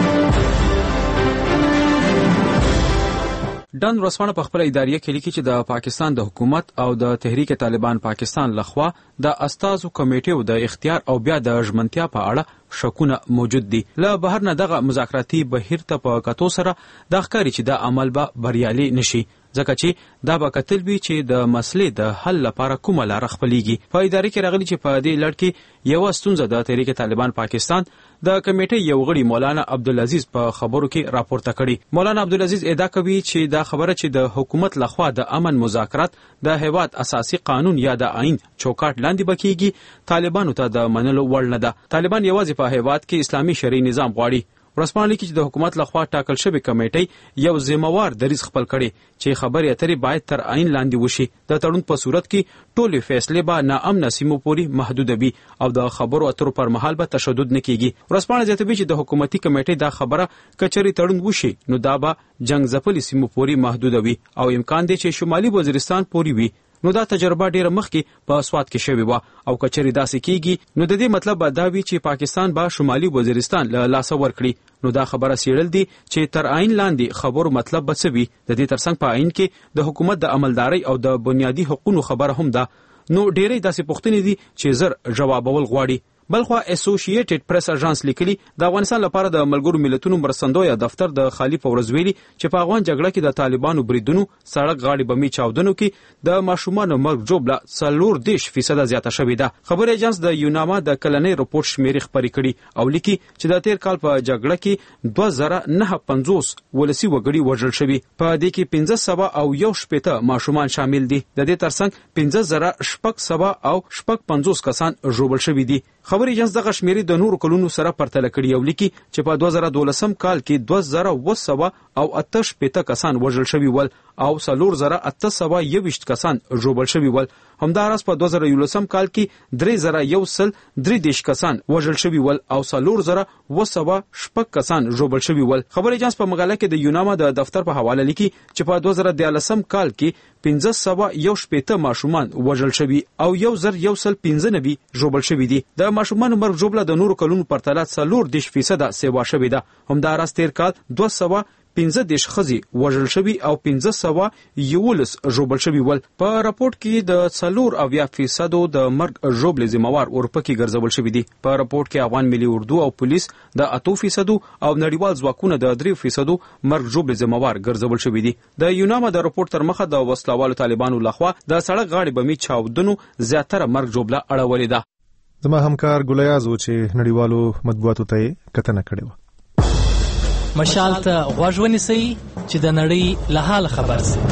ډان ورسپانه په خپل اداریه کې لیکي چې د پاکستان د حکومت او د تحریک طالبان پاکستان لخوا د استازو کمیټې د اختیار او بیا د ژمنتیا په اړه شکونه موجود دي. له بهر نه دغه مذاکراتي بهیر ته په کتو سره د ښکاری چې د عمل به بریالي نشي، ځکه چې دا به کتل وي چې د مسلې د حل لپاره کومه لار خپلېږي. په ادارې کې راغلي چې په دې لړ کې یو ستونزه د تحریک طالبان پاکستان د کمیټې یو غړي مولانا عبدالعزیز په خبرو کې راپورته کړي. مولانا عبدالعزیز ادعا کوي چې دا خبره چې د حکومت لخوا د امن مذاکرات د هیواد اساسي قانون یا د آئین چوکاټ لاندې بکیږي طالبانو ته د منلو وړ نه ده. طالبان یوازې په هیواد کې اسلامي شرعي نظام غواړي. ورسپانه لیکي چې د حکومت لخوا ټاکل شوی کمیټې یو ذمہوار دریځ خپل کړي چې خبرې اترې باید تر آئین لاندې وشي. د تړون په صورت کې ټولې فیصلې به ناامنه سیمو پورې محدود وي او د خبرو اترو پر مهال به تشدد نه کیږي. ورسپانه زیاتوي چې د حکومتي کمیټې دا خبره کچري تړون وشي نو دا به جنگ ځپلې سیمو پورې محدود وي او امکان دی چې شمالي وزیرستان پورې وي. نو دا تجربه ډیره مخکې په سواد کې شوې وه او کچري داسې کیږي نو د دې مطلب به دا وي چې پاکستان به شمالي وزیرستان له لاسه ورکړي. نو دا خبره سیړل دي چې تر آئین لاندې خبرو مطلب به څه وي. د دې ترڅنګ په آئین کې د حکومت د عملدارۍ او د بنیادي حقوقو خبره هم ده. نو ډیرې داسې پوښتنې دي چې زر جوابول غواړي. بلخوا اسوسییټډ پریس اژانس لیکلي د افغانستان لپاره د ملګرو ملتونو مرستندوی دفتر د خالی په ورځ ویلي چې په افغان جګړه کې د طالبانو بریدونو سړک غاړې بمي چاودنو کې د ماشومانو مرګ جوړه 40% زیاته شوې ده. خبري اژانس د یوناما د کلنۍ رپورټ شمیرې خبرې کړي او لیکي چې د تیر کال په جګړه کې 2059 ولسی وګړي وژل شوي. په دې کې 1501 ماشومان شامل دي. د دې ترڅنګ 50,600 او 50 کسان ژوبل شوي دي. خبري اژانس دغه شمیرې د نورو کلونو سره پرتله کړي او لیکي چې په 2012 کال کې 2288 کسان وژل شوي ول او 4821 کسان ژوبل شوي ول. همداراز په 2013 کال کې 3133 کسان وژل شوي ول او 4200 کسان ژوبل شوي ول. خبري اژانس په مقاله کې د یوناما د دفتر په حواله لیکي چې په 2013 کال کې 1511 ماشومان وژل شوي او 1115 ژوبل شوي دي. د ماشومان مرګ جوړه د نورو کلونو پرتله 40% سیوا شوې ده. همداراز تیر کال 215 خزي وژل شوي او 1511 ژوبل شوي ول. په راپورټ کې د 40% د مرګ ژوبل ذمہوار اورپکي ګرځول شوي دي. په راپورټ کې افغان ملي اردو او پولیس د 8% او نړیوال ځواکونه د 3% مرګ ژوبل ذمہوار ګرځول شوي دي. د یوناما د راپورټ تر مخه د وسلوالو طالبانو لخوا د سړک غاړې بمي چاودنو زیاتره مرګ جوړه اړولې ده. زما همکار ګلیاز و چې نړیوالو مطبوعاتو ته کتنه کړې و. مشال ته غوږ ونیسئ چې د نړۍ له حال خبر شئ.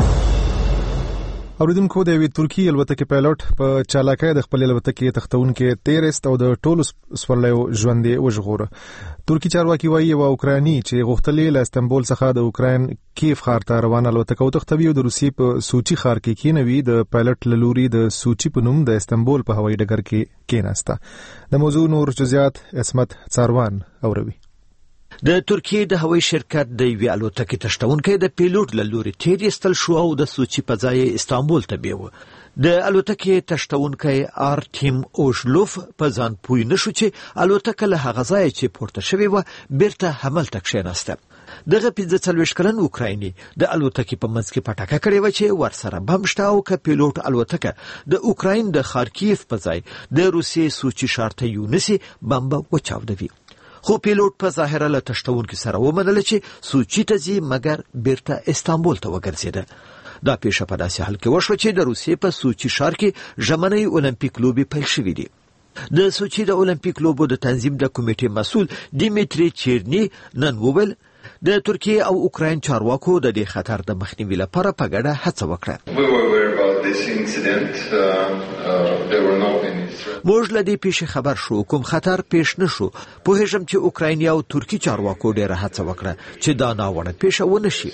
اوریدونکو د یوې ترکی الوتکې پایلوټ په چالاکۍ د خپل الوتکې تختونکو تیرست او د ټولو سورلیو ژوندې وژغوره. ترکی چارواکي وایي یو اوکراني چې غوښتلې له استنبول څخه د اوکراین کیف ښار ته روانه الوتکه وتښتوي او د روسیې په سوچي ښار کې کېنوي. د پایلوټ له لوري د سوچي په نوم د استنبول په هوایي ډګر کې کېناسته. د موضوع نور جزئیات عصمت څاروان اوروي. د ترکیه د هوایي شرکت د یوې الوتکې تشتونکي د پیلوټ له لوري تیر ایستل شو او د سوچي په ځای استانبول ته بیوه. د الوتکې تشتونکي آرتیم اوژلوف په ځان پوی نشو چې الوتکه له هغه ځای چې پورته شوې و بیرته هملته کښېناسته. دغه 45 کلن اوکرایني د الوتکې په منځ کې پټاکه کړې و چې ورسره بم شته او که پیلوټ الوتکه د اوکراین د خارکیف په ځای د روسیې سوچي ښار ته یونسي بم وچاودوي. خو پیلوټ په ظاهره له تشتونکي سره ومنله چې سوچي ته ځي مګر بیرته استانبول ته وګرځېده. دا پیښه په داسې حال کې وشوه چې د روسیې په سوچي ښار کې ژمنۍ اولمپیک لوبې پیل شوې دي. د سوچي د اولمپیک لوبو د تنظیم د کمیټې مسؤل دیمیتری چیرنی نن وویل د ترکیه او اوکراین چارواکو د دې خطر د مخنیوي لپاره په ګډه هڅه وکړه. موږ له دې پیښې خبر شو، کوم خطر پیښ نشو. پوهیږم چې اوکرایني او ترکی چارواکو ډېره هڅه وکړه چې دا ناوړه پیښه ونه شي.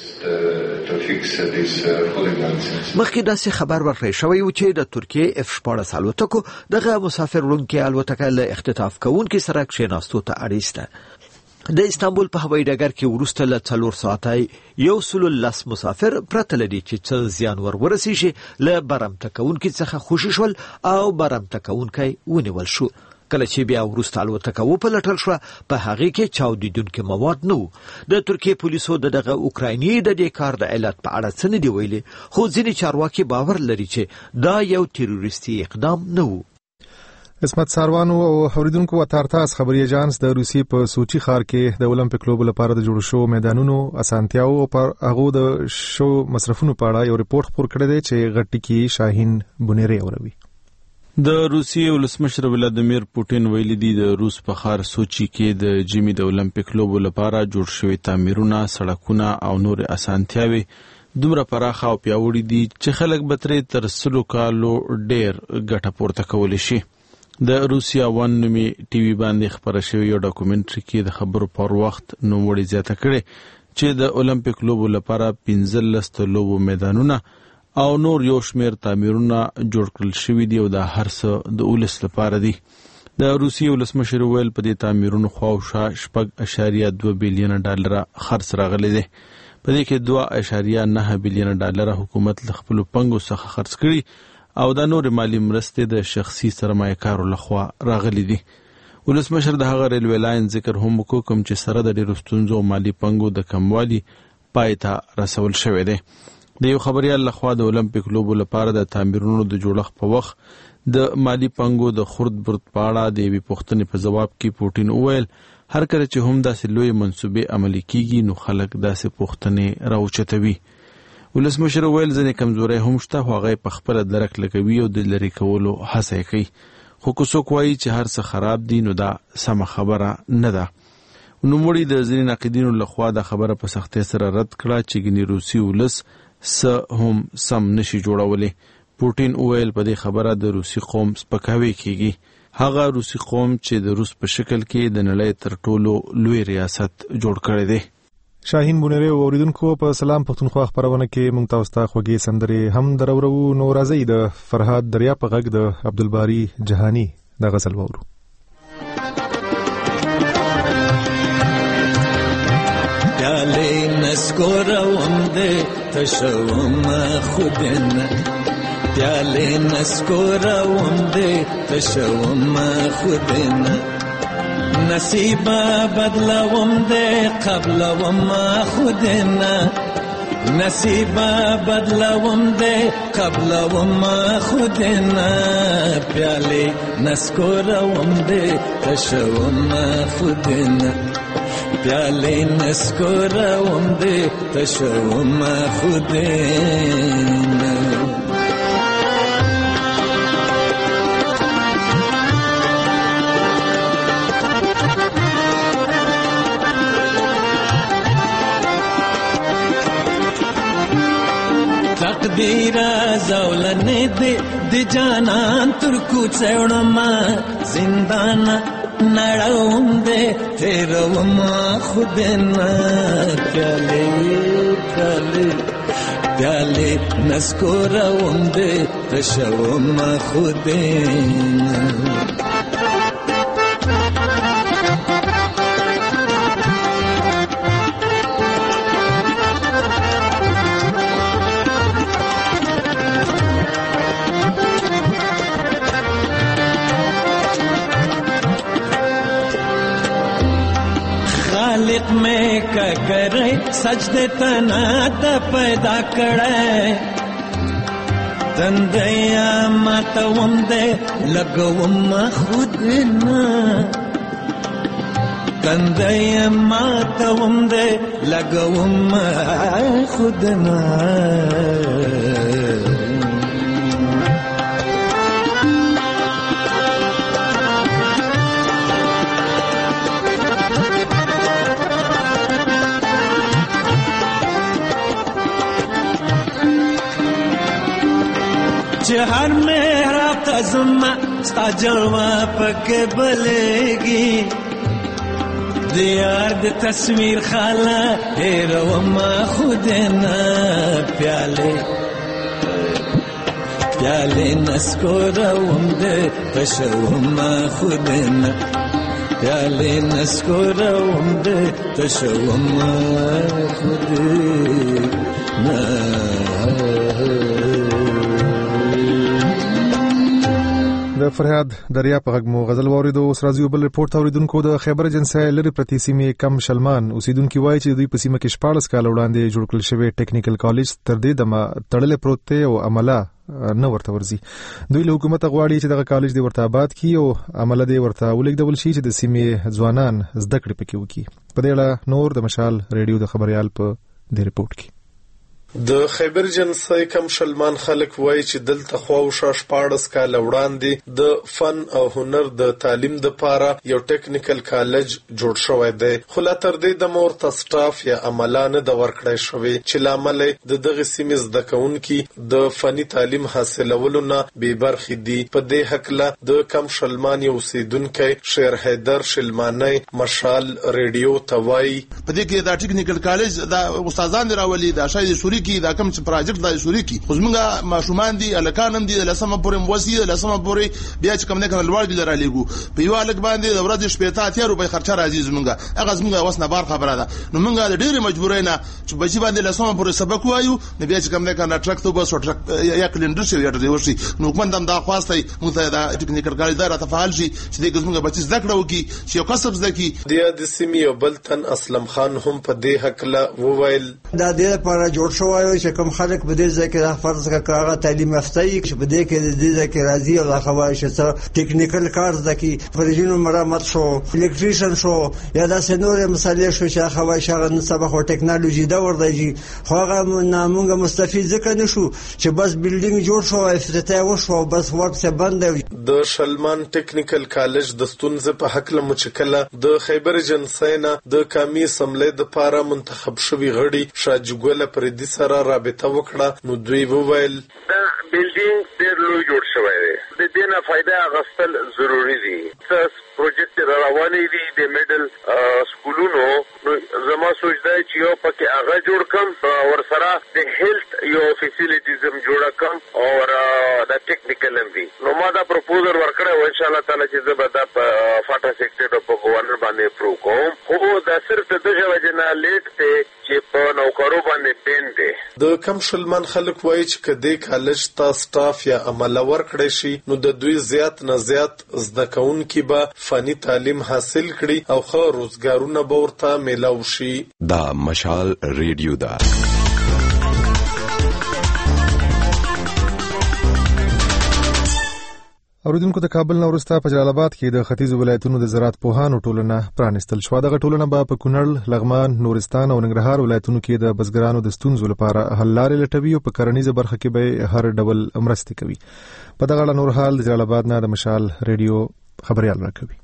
مخکې داسې خبر ورکړی شوی و چې د ترکیې F-14 الوتکو دغه مسافر وړونکې الوتکه له اختطاف کوونکي سره کښېناستو ته اړ ایسته. د استانبول په هوایي ډګر کې وروسته له 4 ساعتۍ 110 مسافر پرته لدی چې څه زیان ورسیږي له برمته کوونکي څخه خوشي شول او برمته کوونکی ونیول شو. کله چې بیا وروسته الوتکه وپلټل شوه په هغې کې چاودیدونکي مواد نه وو. د ترکیې پولیسو دغه اوکرایني د دې کار د علت په اړه څه نه دي ویلي، خو ځینې چارواکي باور لري چې دا یو تروریستي اقدام نه وو. اسمت ساروانو او اوریدونکو وتارتاس خبري ایجانس د روسي په سوچي ښار کې د اولمپیک لوبو لپاره د جوړ شو میدانونو اسانتیاو پر هغه د شو مصرفونو په اړه یو ریپورت خپور کړی دی چې غټکی شاهین بونيري اوروي. د روسیې ولسمشر ولادیمیر پوتین ویلي دی د روس په ښار سوچي کې د جمی د اولمپیک لوبو لپاره جوړ شوی تعمیرونه، سړکونه او نور اسانتیاوي دومره پراخه او پیاوړي دي چې خلک به ترې تر 100 کالو ډیر ګټه پورته کولی شي. د روسیا ون نومي ټي وي باندې خبره شوې یو ډاکومنټري کې د خبرو پر وخت نوموړي زیاته کړې چې د اولمپیک لوبو لپاره 15 لوبو میدانونه او نور یو شمېر تعمیرونه جوړ کړل شوي دي او دا هر څه د ولس لپاره دي. د روسیې ولسمشر ویل په دې تعمیرونو خواوشا 4.2 بلین ډالر خرڅ راغلی دی. په دې کې 2.9 بلین ډالر حکومت له خپلو پنګو څخه خرڅ کړي او دا نور مالی مرستې د شخصي سرمایه‌کارو لخوا راغلي دي. ولسمشر د هغه ریلوی لاین ذکر هم وکړ کوم چې سره د ډېرو ستونزو او مالی پنګو د کموالي پای ته رسول شوی دی. د یو خبريال لخوا د اولمپیک لوبو لپاره د تعمیرونو د جوړښت په وخت د مالی پنګو د خرد برد پاړه د یوې پوښتنې په جواب کې پوتین وویل هر کله چې هم داسې لوی منصوبې عملي کیږي نو خلک داسې پوښتنې راوچتوي. ولسمشر ویل ځینې کمزورۍ هم شته خو هغه په خپل درک لګوي او د لری کولو هڅه کوي، خو که څوک وایي چې هر څه خراب دي نو دا سمه خبره نه ده. نوموړي د ځینې ناقدینو لخوا دا خبره په سختۍ سره رد کړه چې ګنې روسي ولس څه هم سم نشي جوړولی. پوتین ویل په دې خبره د روسي قوم سپکاوی کیږي، هغه روسي قوم چې د روس په شکل کې د نړۍ تر ټولو لوی ریاست جوړ کړی دی. شاهین بونيري اوریدونکو په سلام پښتونخوا خبرونه کې مونږ تاسو ته خوږی سندرې هم درورو. نو راځي د فرهاد دریا په غږ د عبدالباری جهانی د غزل وورو. پیاله نسکورم دې تشوم خودن، پیاله نسکورم دې تشوم خودن، نصیبا بدلوم دے قبلوم خودنا، نصیبا بدلوم دے قبلوم خودنا، پیالی نسکورم دے تشوم خودنا، پیالی نسکورم دے تشوم خودنا. تقدیر زولنه د جانان تر کوڅوړم زندان نړوم دې تیروم خودنا، پیاله پیاله پیاله نسکورم دې تشوم خودنا. خالق میں کا کرے سجدے تنا د پیدا کړه، تندیا ماتوم دې لګوم خودنا، تندیا ماتوم دې لګوم خودنا. हर मेरा तज़मा स्ता जलवा पके बलेगी, दियार द तस्वीर खाला हेरवमा खुदना, प्याले प्याले नस्कोरवम दे तशवमा खुदना, प्याले नस्कोरवम दे तशवमा खुदना. د فریاد دریا په غږ مو غزل واوریدو. اوس راځي بل ریپورت اوریدونکو. د خیبر اجنسی لري پرتی سیمې کم شلمان اوسیدونکو وایي چې دوی په سیمه کې 14 کال وړاندې جوړ کړل شوی ټیکنیکل کالج تر دې دمه تړلې پروت دی او عمله نه ورته ورزي. دوی له حکومت غواړي چې دغه کالج دی ورته آباد کړي او عمله دی ورته ولګول شي چې د سیمې ځوانان زده کړې پکې وکړي. په دې اړه نور د مشال ریډیو د خبريال په دې ریپورت کې. د خیبر جنسي کم شلمان خلک وایي چې دلته خواوشا 14 کال وړاندې د فن او هنر د تعلیم د پاره یو ټیکنیکل کالج جوړ شوی دی، خو لا تر دې د مورته سټاف یا عملانه د ورکړای شوی چې لامل د دغه سیمې زده کوونکي د فني تعلیم حاصلولو نه بې برخې دي. په دې حقله د کم شلمان یو اوسیدونکی شیر حیدر شلمانی مشال ریډیو ته وایي په دې کې دا ټیکنیکل کالج دا استادان راولي دا شاید سوري کی دا کوم چې پروژیکټ دا شروع کی خو زمونږه ماشومان دي الکان هم دي لسمه پورې موسی لسمه پورې بیا چې کوم نه کنه لوړ دي لرالېګو په یو الک باندې د ورځې شپېته 80 روپۍ خرچه راځي زمونږه هغه زمونږه وسنه بار خبره ده. نو مونږه د ډېرې مجبورینه چې بچی باندې لسمه پورې سبق وایو نو بیا چې کوم نه کنه ټرک ته بس ټرک یا کلندر شي یا د ورشي نو حکومت هم دا خواسته موږ ته دا ټیکنیکل کالج دا تفعال شي چې د زمونږه بچی زده کړو کی چې یو کسب زده کی. د سیمې یو بل تن اسلم خان هم په دې حق لا وویل دا د لپاره جوړ شوی چې کوم خلک په دې ځای کې فرض کړه تعلیم یافته چې په دې کې د دې ځای کې راځي او خبره چې ټیکنیکل کار زده فرجینو مرمت شو الکتریشن شو یا د سنور مسالې شو چې خبره شغل سبق او ټیکنالوژي دا ورځي خو هغه موږ مستفید ځکه نشو چې بس بلډینګ جوړ شو افتتاح وشو بس ورک څه بند. د شلمان ټیکنیکل کالج د ستونزې په حق له مچکله د خیبر جنسینا د کامی سملې د پاره منتخب شوی غړي شاجګول پردي سره رابطه وکړه. نو دوی وویل دا بلډینګ ډېر لوی جوړ شوی دی، د دې نه فائدہ اخیستل ضروری دي. پروجیکټ روانې دي د میډل سکولونو نو زما سوچ دی چې یو پکې هغه جوړ کم ورسره د هیلث یو فیسیلیټیز هم جوړ کم او د ټیکنیکل هم وي. نو ما دا پروپوزل ورکړی و ان شاء الله تعالی چې زه به دا په فاټا سیکټر په گورنر باندې اپروو کوم. خو دا صرف د دغه وجې نه لیټ دی چې په نوکرو باندې پین دی. د کم شلمان خلک وایي چې کدی کالج تا سټاف یا عمله ورکړی شي نو د دوی زیات نه زیات زده کوونکي به فني تعلیم حاصل کړي او ښه روزګارونه به ورته میلاو شي. دا مشال ریډیو ده. اوریدونکو د کابل نو ورسته په جلال آباد کې د ختیځ ولایتونو د زراعت پوهانو ټولنه پرانستل شو. دغه ټولنه به په کونړ، لغمان، نورستان او ننګرهار ولایتونو کې د بزګرانو د ستونزو لپاره حل لارې لټوي او په کرنیزه برخه کې به هر ډول مرستې کوي. په دغه اړه نور حال د جلال آباد نه د مشال ریډیو خبريال راکوي.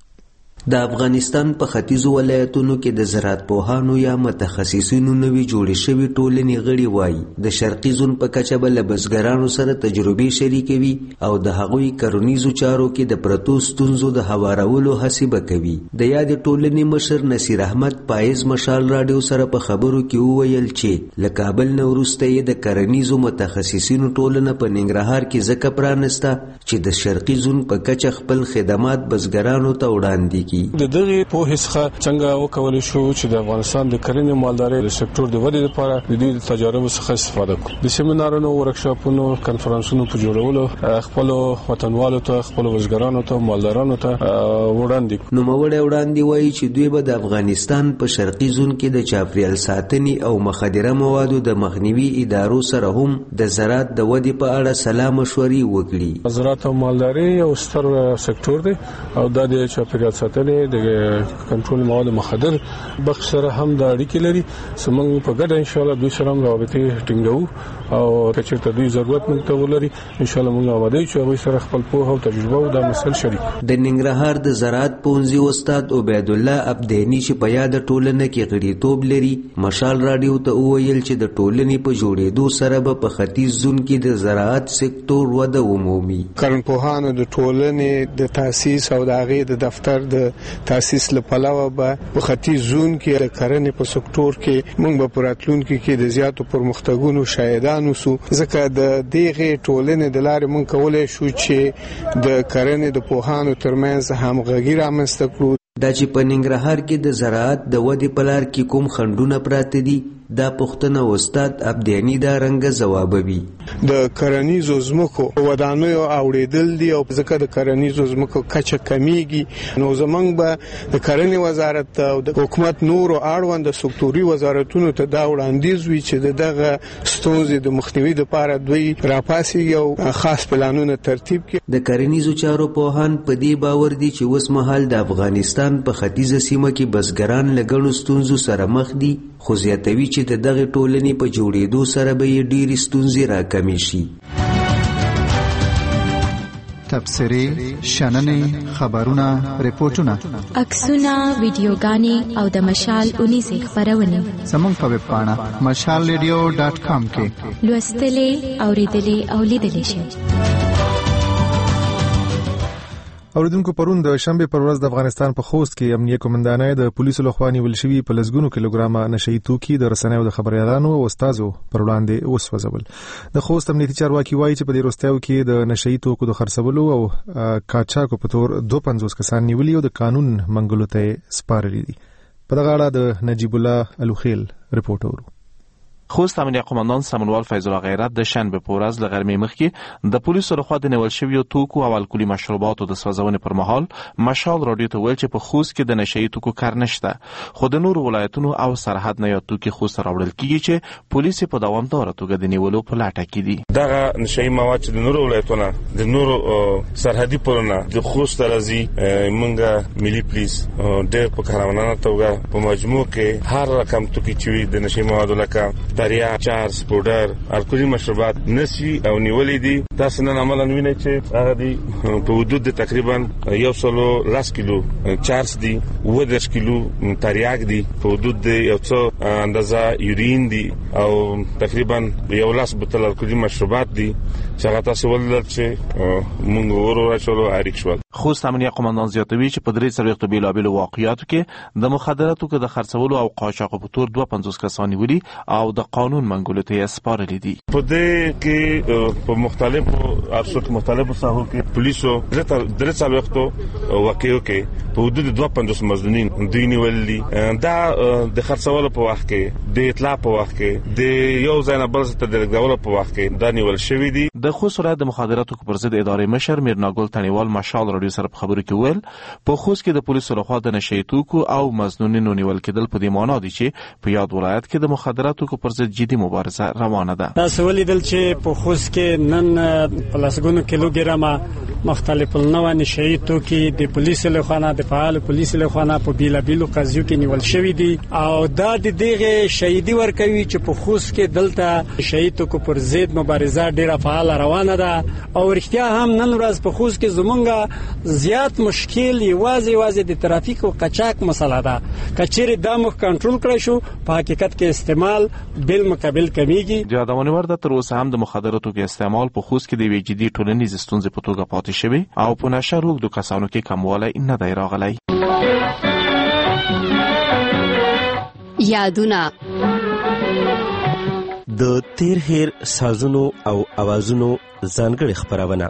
د افغانستان په ختیځو ولایتونو کې د زراعت پوهانو یا متخصصینو نوي جوړې شوي ټولنې غړي وایي د شرقي زون په کچه به له بزګرانو سره تجربې شریکوي او د هغوی کرنیزو چارو کې د پرتو ستونزو د هوارولو هڅې به کوي. د یادې ټولنې مشر نصیر احمد پایز مشال راډیو سره په خبرو کې وویل چې له کابل نه وروسته یې د کرنیزو متخصصینو ټولنه په ننګرهار کې ځکه پرانسته چې د شرقي زون په کچه خپل خدمات بزګرانو ته وړاندې کړي. د دغه په هڅه څنګه وکولای شو چې د افغانستان د کرنې مالدارۍ د سکتور د ودې لپاره د دې تجارب څخه استفاده وکړو. د سیمینارونو، ورکشاپونو، کانفرنسونو په جوړولو خپل وطنوالو ته، خپل وزګرانو ته، مالدارانو ته وړاندې نو موږ وړاندې وایي چې دوی به د افغانستان په شرقي زون کې د چاپریال ساتنې او مخدره موادو د مخنیوي ادارو سره هم د زراعت د ودې په اړه سلا مشورې وکړي. زراعت او مالداري یو ستر سکتور دی او د چاپریال ساتنې د کنټرول مواد مخدر بخش سره هم د اړیکې لري. سمون په ګډه ان شاء الله دوی سره رابطې ټینګو او کچېرته دوی ضرورت موږ ته ولري ان شاء الله موږ آماده یو چې هغه سره خپل پوهه او تجربه او د مسل شریک. د ننګرهار د زراعت پونځي استاد عبید الله عبدینی چې په یاد ټولنه کې غړیتوب لري مشال راډیو ته وویل چې د ټولنې په جوړېدو سره به په ختیځ زون کې د زراعت سکتور وده ومومي. کرنپوهانو د ټولنې د تاسیس او د هغې د دفتر د تاسیس لپاره به په ختیځ زون کې د کرنې په سکتور کې موږ به پراتلونکو کې د زیاتو پرمختګونو شاهدان اوسو. ځکه د دغه ټولنې د لارې موږ کولای شو چې د کرنې د پوهانو ترمنځ همغږي رامنځته کړو. دا چې په ننګرهار کې د زراعت د ودې په لار کې کوم خنډونه پراته دي دا پوښتنه استاد ابدیانی دا رنګ ځوابوي. د کرنیزو ځمکو ودانیو اوړېدل دي او ځکه د کرنیزو ځمکو کچه کمیږي نو زمونږ به د کرنې وزارت او د حکومت نورو اړوند سکتوري وزارتونو ته دا وړاندیز وي چې دغه ستونزې د مخنیوي لپاره دوی راپاسي او خاص پلانونه ترتیب کړي. د کرنیزو چارو پوهان په دې باور دي چې اوس مهال د افغانستان په ختیځه سیمه کې بزګران له ګڼو ستونزو سره مخ دي، خو زیاتوي چې د دغې ټولنې په جوړېدو سره به یې ډېرې ستونزې راکمې شي. تبصرې، شننې، خبرونه، ریپورټونه، عکسونه، ویډیوګانې او د مشال 19 خبرونه زموږ په ویب پاڼه mashalradio.com کې لوستلې، اوریدلې او لیدلې شئ. اوریدونکو پرون د شنبه پر ورځ د افغانستان په خوست کې امنیه قومندانۍ د پولیسو لخوا نیول شوي په لسګونو کیلوګرامه نشئی توکي د رسنیو د خبريالانو او استادو پر وړاندې وسوځول. د خوست امنیتي چارواکي وایي چې په دې وروستیو کې د نشئی توکو د خرڅولو او کاچاکو په تور 52 کسان نیولي او د قانون منګولو ته سپارلي دي. په دغه اړه د نجیب الله الوخیل رپورټ اورو. خوست امنیه قومندان سمنوال فیض الله غیرت د شنبه په ورځ له غرمې مخکې د پولیسو لخوا د نیول شویو توکو او الکولي مشروباتو د سوځونې پر مهال مشال رادیو ته ویل چې په خوست کې د نشئی توکو کار نشته، خو د نورو ولایتونو او سرحد نه یاد توکي خوست راوړل کیږي چې پولیس په دوامداره توګه د نیولو په لټه کې دي. دغه نشئی مواد چې د نورو ولایتونو د نورو سرحدي پلونه د خوست راځي مونږه ملي پولیس ډېر په کارونه توګه په مجموع کې هر رقم توکي چې د نشئی مواد لکه دریا، چارس، پودر، الکولي مشروبات نسی او نیولې دي. تاسو نن عملاً وینئ چې هغه دي په حدود د تقریبا 110 کیلو چارس دي، 10 کیلو تریاک دي، په حدود د 100 اندازه یورین دي او تقریبا 1 بوتل الکولي مشروبات دي چې هغه تاسو ولر چې مونږ ورو راچولو اړیک شول. خوست امنیه قومندان زیاتوي چې په درې سرویختو بیلابیلو واقعیاتو کې د مخدراتو د خرڅولو او قاچاق په تور 52 کسان نیولي او د قانون منګولو ته سپارلي دي. په دې کې په مختلفو ساحو کې پولیسو درې سرویختو واقعیو کې په حدود 52 مزدورین دوی نیولي. دا د خرڅولو په وخت کې، د اطلاع په وخت کې، د یو ځای نه بل ځای ته د لېږدولو په وخت کې دا نیول شوی دي. د خوست ولایت د مخدراتو پر ضد ادارې مشر میرناګل تنیوال مشال رادیو سره په خبرو کې ویل په خوست کې د پولیسو لخوا د نشئی توکو او مزنونینو نیول کېدل په دې معنی دي چې په یاد ولایت کې د مخدراتو پر ضد جدي مبارزه روانه ده. تاسو ولیدل چې په خوست کې نن پلاسګونو کیلوګرامه مختلف النوع نشئی توکي د پولیسو لخوا نه د فعال پولیسو لخوا نه په بیلابیلو قضیو کې نیول شوی دي او دا د دغه شهیدي ورکوي چې په خوست کې دلته نشئی توکو پر ضد مبارزه ډیره فعال روانه ده او رښتیا هم نن ورځ په خوست کې زمونږه زیات مشکل یوازې د ترافیک او قاچاق مسله ده. کچېره د مخ کنټرول کړی شو په حقیقت کې استعمال بل مقابل کمیږي. د یادونه ورده تر اوسه هم د مخدراتو کې استعمال په خوست کې د وی جدي ټولنیز ستونزې په توګه پاتې شوی او په نشه روغ د کسانو کې کموالی نه دی راغلی. یادونه د تیر هیر سازونو او اوازونو ځانګړي خبرونه.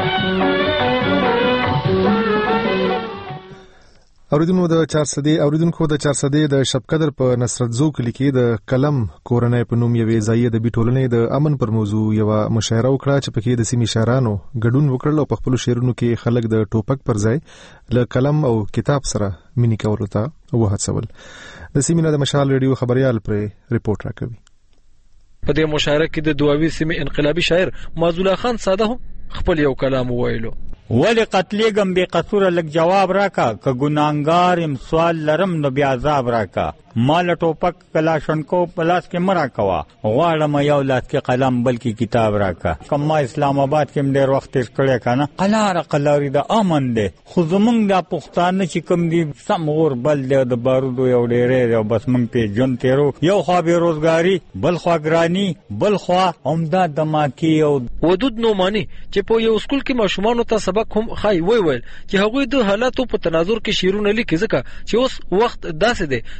اوریدونکو د 400 د شپقدر په نصرت زو کلی کې د قلم کورنۍ په نوم یوې ځای د بیټولنې د امن پر موضوع یو مشاعره وکړه چې پکې د سیمې شاعرانو ګډون وکړل او په خپل شعرونو کې خلک د ټوپک پر ځای له قلم او کتاب سره مینې کولو ته وهڅول. د سیمې نه د مشال ریډیو خبريال پر ریپورت راکوي. په دې مشاعره کې د دوابي سیمې انقلابي شاعر معزولا خان ساده هم خپل یو کلام وویلو. ولی قتلیږم بې قصوره لږ جواب راکا که ګناهګار یم سوال لرم نو بیا عذاب راکا مال ټوپک کلاشنکو په لاس کې مه راکوه غواړم یو لاس کې قلم بلکې کتاب راکا. که ما اسلام آباد کې ډېر وخت تېر کړی که نه قلاري د امن دی خو زمونږ دا پښتانه چې کوم دي سم اور بل دی د بارودو یو ډېری دی او بس موږ پې ژوند تېرو. یو خوا بېروزګاري بل خوا ګراني بل خوا همدا دماکي او ودود نوماني چې په یو سکول کې ماشومانو ته سبق هم ښایي ویل چې هغوی د حالاتو په تناظر کې شعرونه لیکي ځکه چې اوس وخت داسې دی چې خپل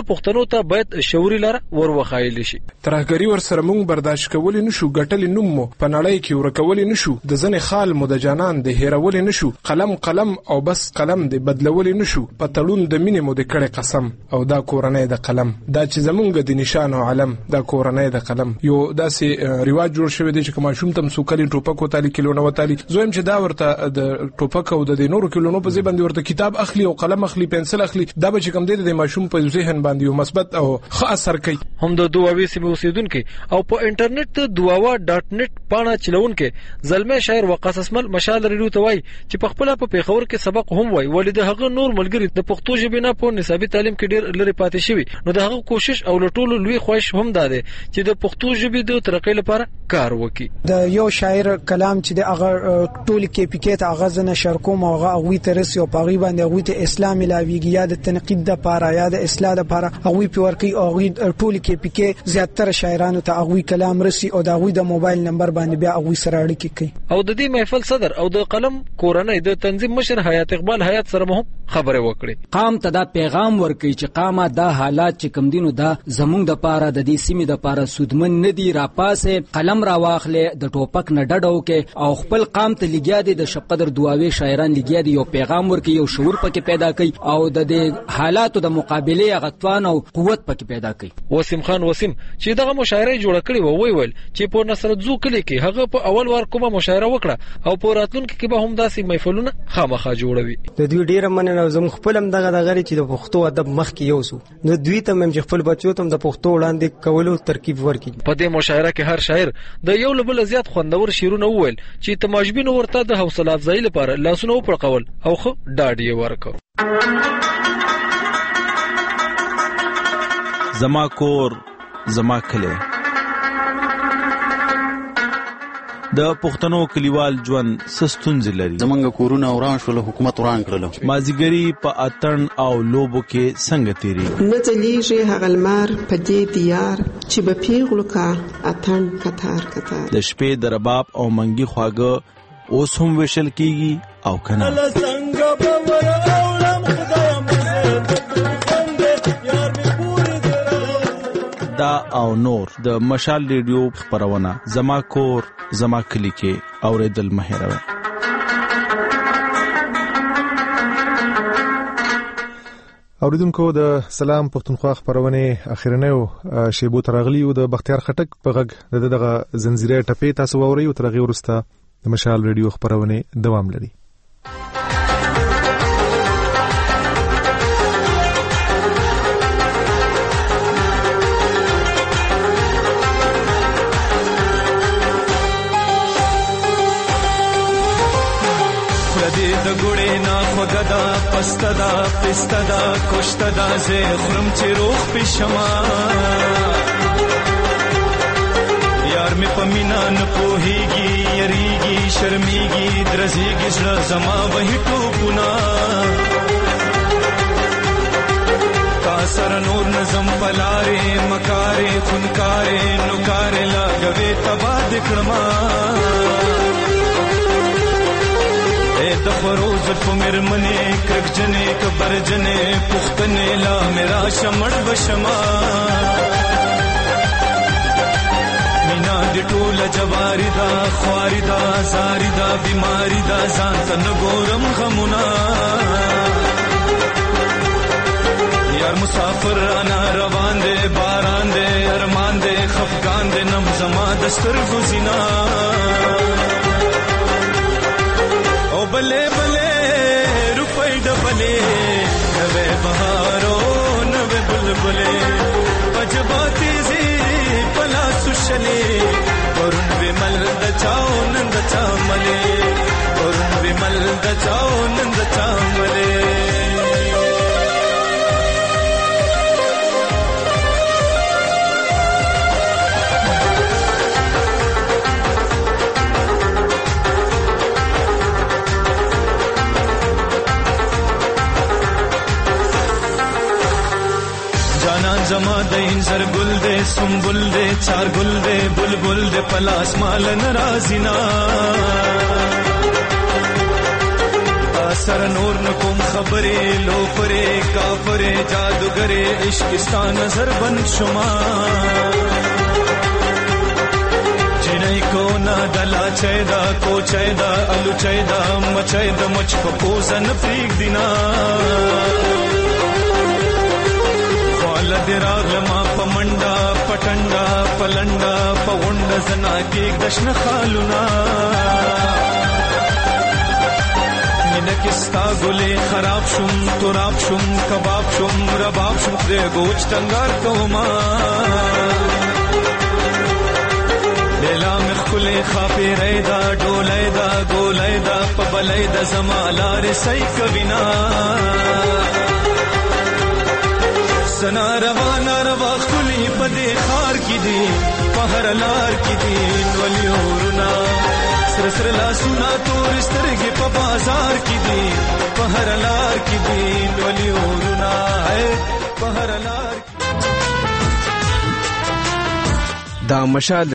ټولو پښتنو ته باید شعوري لار وروخایل شي. ترهګری ور سره موږ برداشت کول نشو، ګټل نوم مو په نړۍ کې ورکول نشو، د ځنې خال مو د جانان د هیرول نشو، قلم او بس قلم د بدلول نشو، په تړون د مینې مو د کړه قسم او دا کورنۍ د قلم، دا چې زمونږ د نشان او علم، دا کورنۍ د قلم. یو داسې رواج جوړ شوی دی چې کوم شوم تم سوکلي ټوپک وتالي کیلو نه وتالي، زویم چې دا ورته د ټوپک او د نورو کیلو نو په ځای باندې ورته کتاب اخلي او قلم اخلي، پنسل اخلي، دا به چې کوم دی د ماشوم په ذهن باندې یو مثبت او ښه اثر کوي. هم د دوه سیمې اوسیدونکو او په انټرنیټ duawa.net پاڼه چلونکو زلمه شاعر وقاص اسمل مشال ریډیو ته وایي چې په خپل په پیښور کې سبق هم وایي، ولې د هغه نور ملګری د پښتو ژبې نه په نصابي تعلیم کې ډېر لري پاتې شوی، نو د هغه کوشش او لټولو لوی خواهش هم ده چې د پښتو ژبې د ترقۍ لپاره کار وکړي. د یو شاعر کلام چې د هغه ټول کې پکې ته هغه زنه شرکوم او هغه ترسي او پاغي باندې هغه ته اسلام لاویږي یا د تنقید د پاره یا د اصلاح د پاره هغه پیورکی او ټول کې پکې زیاتره شاعرانو ته هغه کلام رسي او د هغه د موبایل نمبر باندې بیا هغه سره اړیکه کوي. او د دې محفل صدر او د قلم کورنۍ د تنظیم مشر حیات اقبال حیات سره مهم خبره وکړي. قام ته دا پیغام ورکړي چې قامه دا حالات چې کم دینو دا زمونږ د پاره د دې سیمې د پاره سودمن ندي، را پاسه قلم را واخلې د ټوپک نه ډډو کې او خپل قام ته لګیا دي د شپقدر دواوی شاعران لګیا دي، یو پیغام ورکړي، یو شعور پکې پیدا کړي او د دې حالاتو د مقابله غتوان او قوت پکې پیدا کړي. وسیم خان وسیم چې دغه مشاعره جوړ کړي وو ویل چې په نصرت زو کلی کې هغه په اول وار کومه مشاعره وکړه او په راتلونکي کې به هم داسې محفلونه خامخا جوړوي. د دوی ډیره مننه زم خپل هم دغه غری چې د پښتو ادب مخ کې یوسو نو دوی ته هم خپل بچو ته د پښتو وړاندې کولو ترکیب ورکړي. په دې مشاعره کې هر شاعر د یو لبل زیات خوندور شعرونه وویل چې تماشبین ورته د حوصله افزایی لپاره لاسونه وپړقول او خو ډاډ یې ورکړ. زما کور زما کلی د پښتنو کلیوال ژوند سستونځ لري. زمونږ کورونه وران شول، حکومت وران کړل. مازیګری په اتن او لوبو کې څنګه تیری نه ځلیږي هغه لمر په دې دیار چې به پیغلو کا اتن کتار کتار. د شپې د رباب او منګي خواږه اوس هم وشل کیږي او کنه دا او نور د مشال ریډیو خبرونه زما کور زما کلی کې اوریدل مهیروي. اوریدونکو د سلام پښتونخوا خبرونه اخیرنه شیبو ترغلی او د بختیار خټک په غږ دغه زنجیره ټپې تاسو ووري او ترغي ورسته د مشال ریډیو خبرونه دوام لري. د ګړې نه خوګدا پستدا پستدا کوشتدا زه خرم چې روح پښما یار می پمینا نه پوهیږي یریږي شرمېږي درځيږي زړه زما وهي ټوپونه تا سره نور نظم پلاره مکاره خونکاره نوکاره لاګوي تبا دکړما د فروز فمر منی کرک جنې کبر جنې پختنې لا میرا شمړ بشما مینا د ټول جواری دا خواري دا زاری دا بیماری دا ځان ته نګورم غمونه یار مسافر انا روان دے باران دے ارمان دے خفقان دے نم زما دستر گزینا بلے بلے روپے ڈبلے نوے بہارو نوے بلبلے پجباتی زی پلا سشلے ورن ومل دچاؤ نند چاملے ورن ومل دچاؤ نند چاملے زما د انزر ګل دے سنبل دے چار ګل دے بلبل دے پلاس مال ناراضینا سر نور نکوم خبره لوفره کافره جادوگره عشقستا نظر بند شما چنئی کو نا دلا چیدا کو چیدا الو چیدا مچیدا مچ کو پوزن پریگ دینا خالد راغلما پمنڈا پٹنڈا پلنڈا پونڈا زنا کیک دشن خالونا نکستا گلے خراب شم تراب شم کباب شم رباب شم دے گوچ تنگار کوما لیلا مخکل خاپی ریدا ڈولیدا گولیدا پبلیدا زمالار سی کبینا سنا روانا روا خلی پدے خار کی دی پہر لار کی دی ولیورنا سر لا سنا تور سترگی پا بازار کی دی پہر لار کی دی ولیورنا ہے پہر لار دا مشال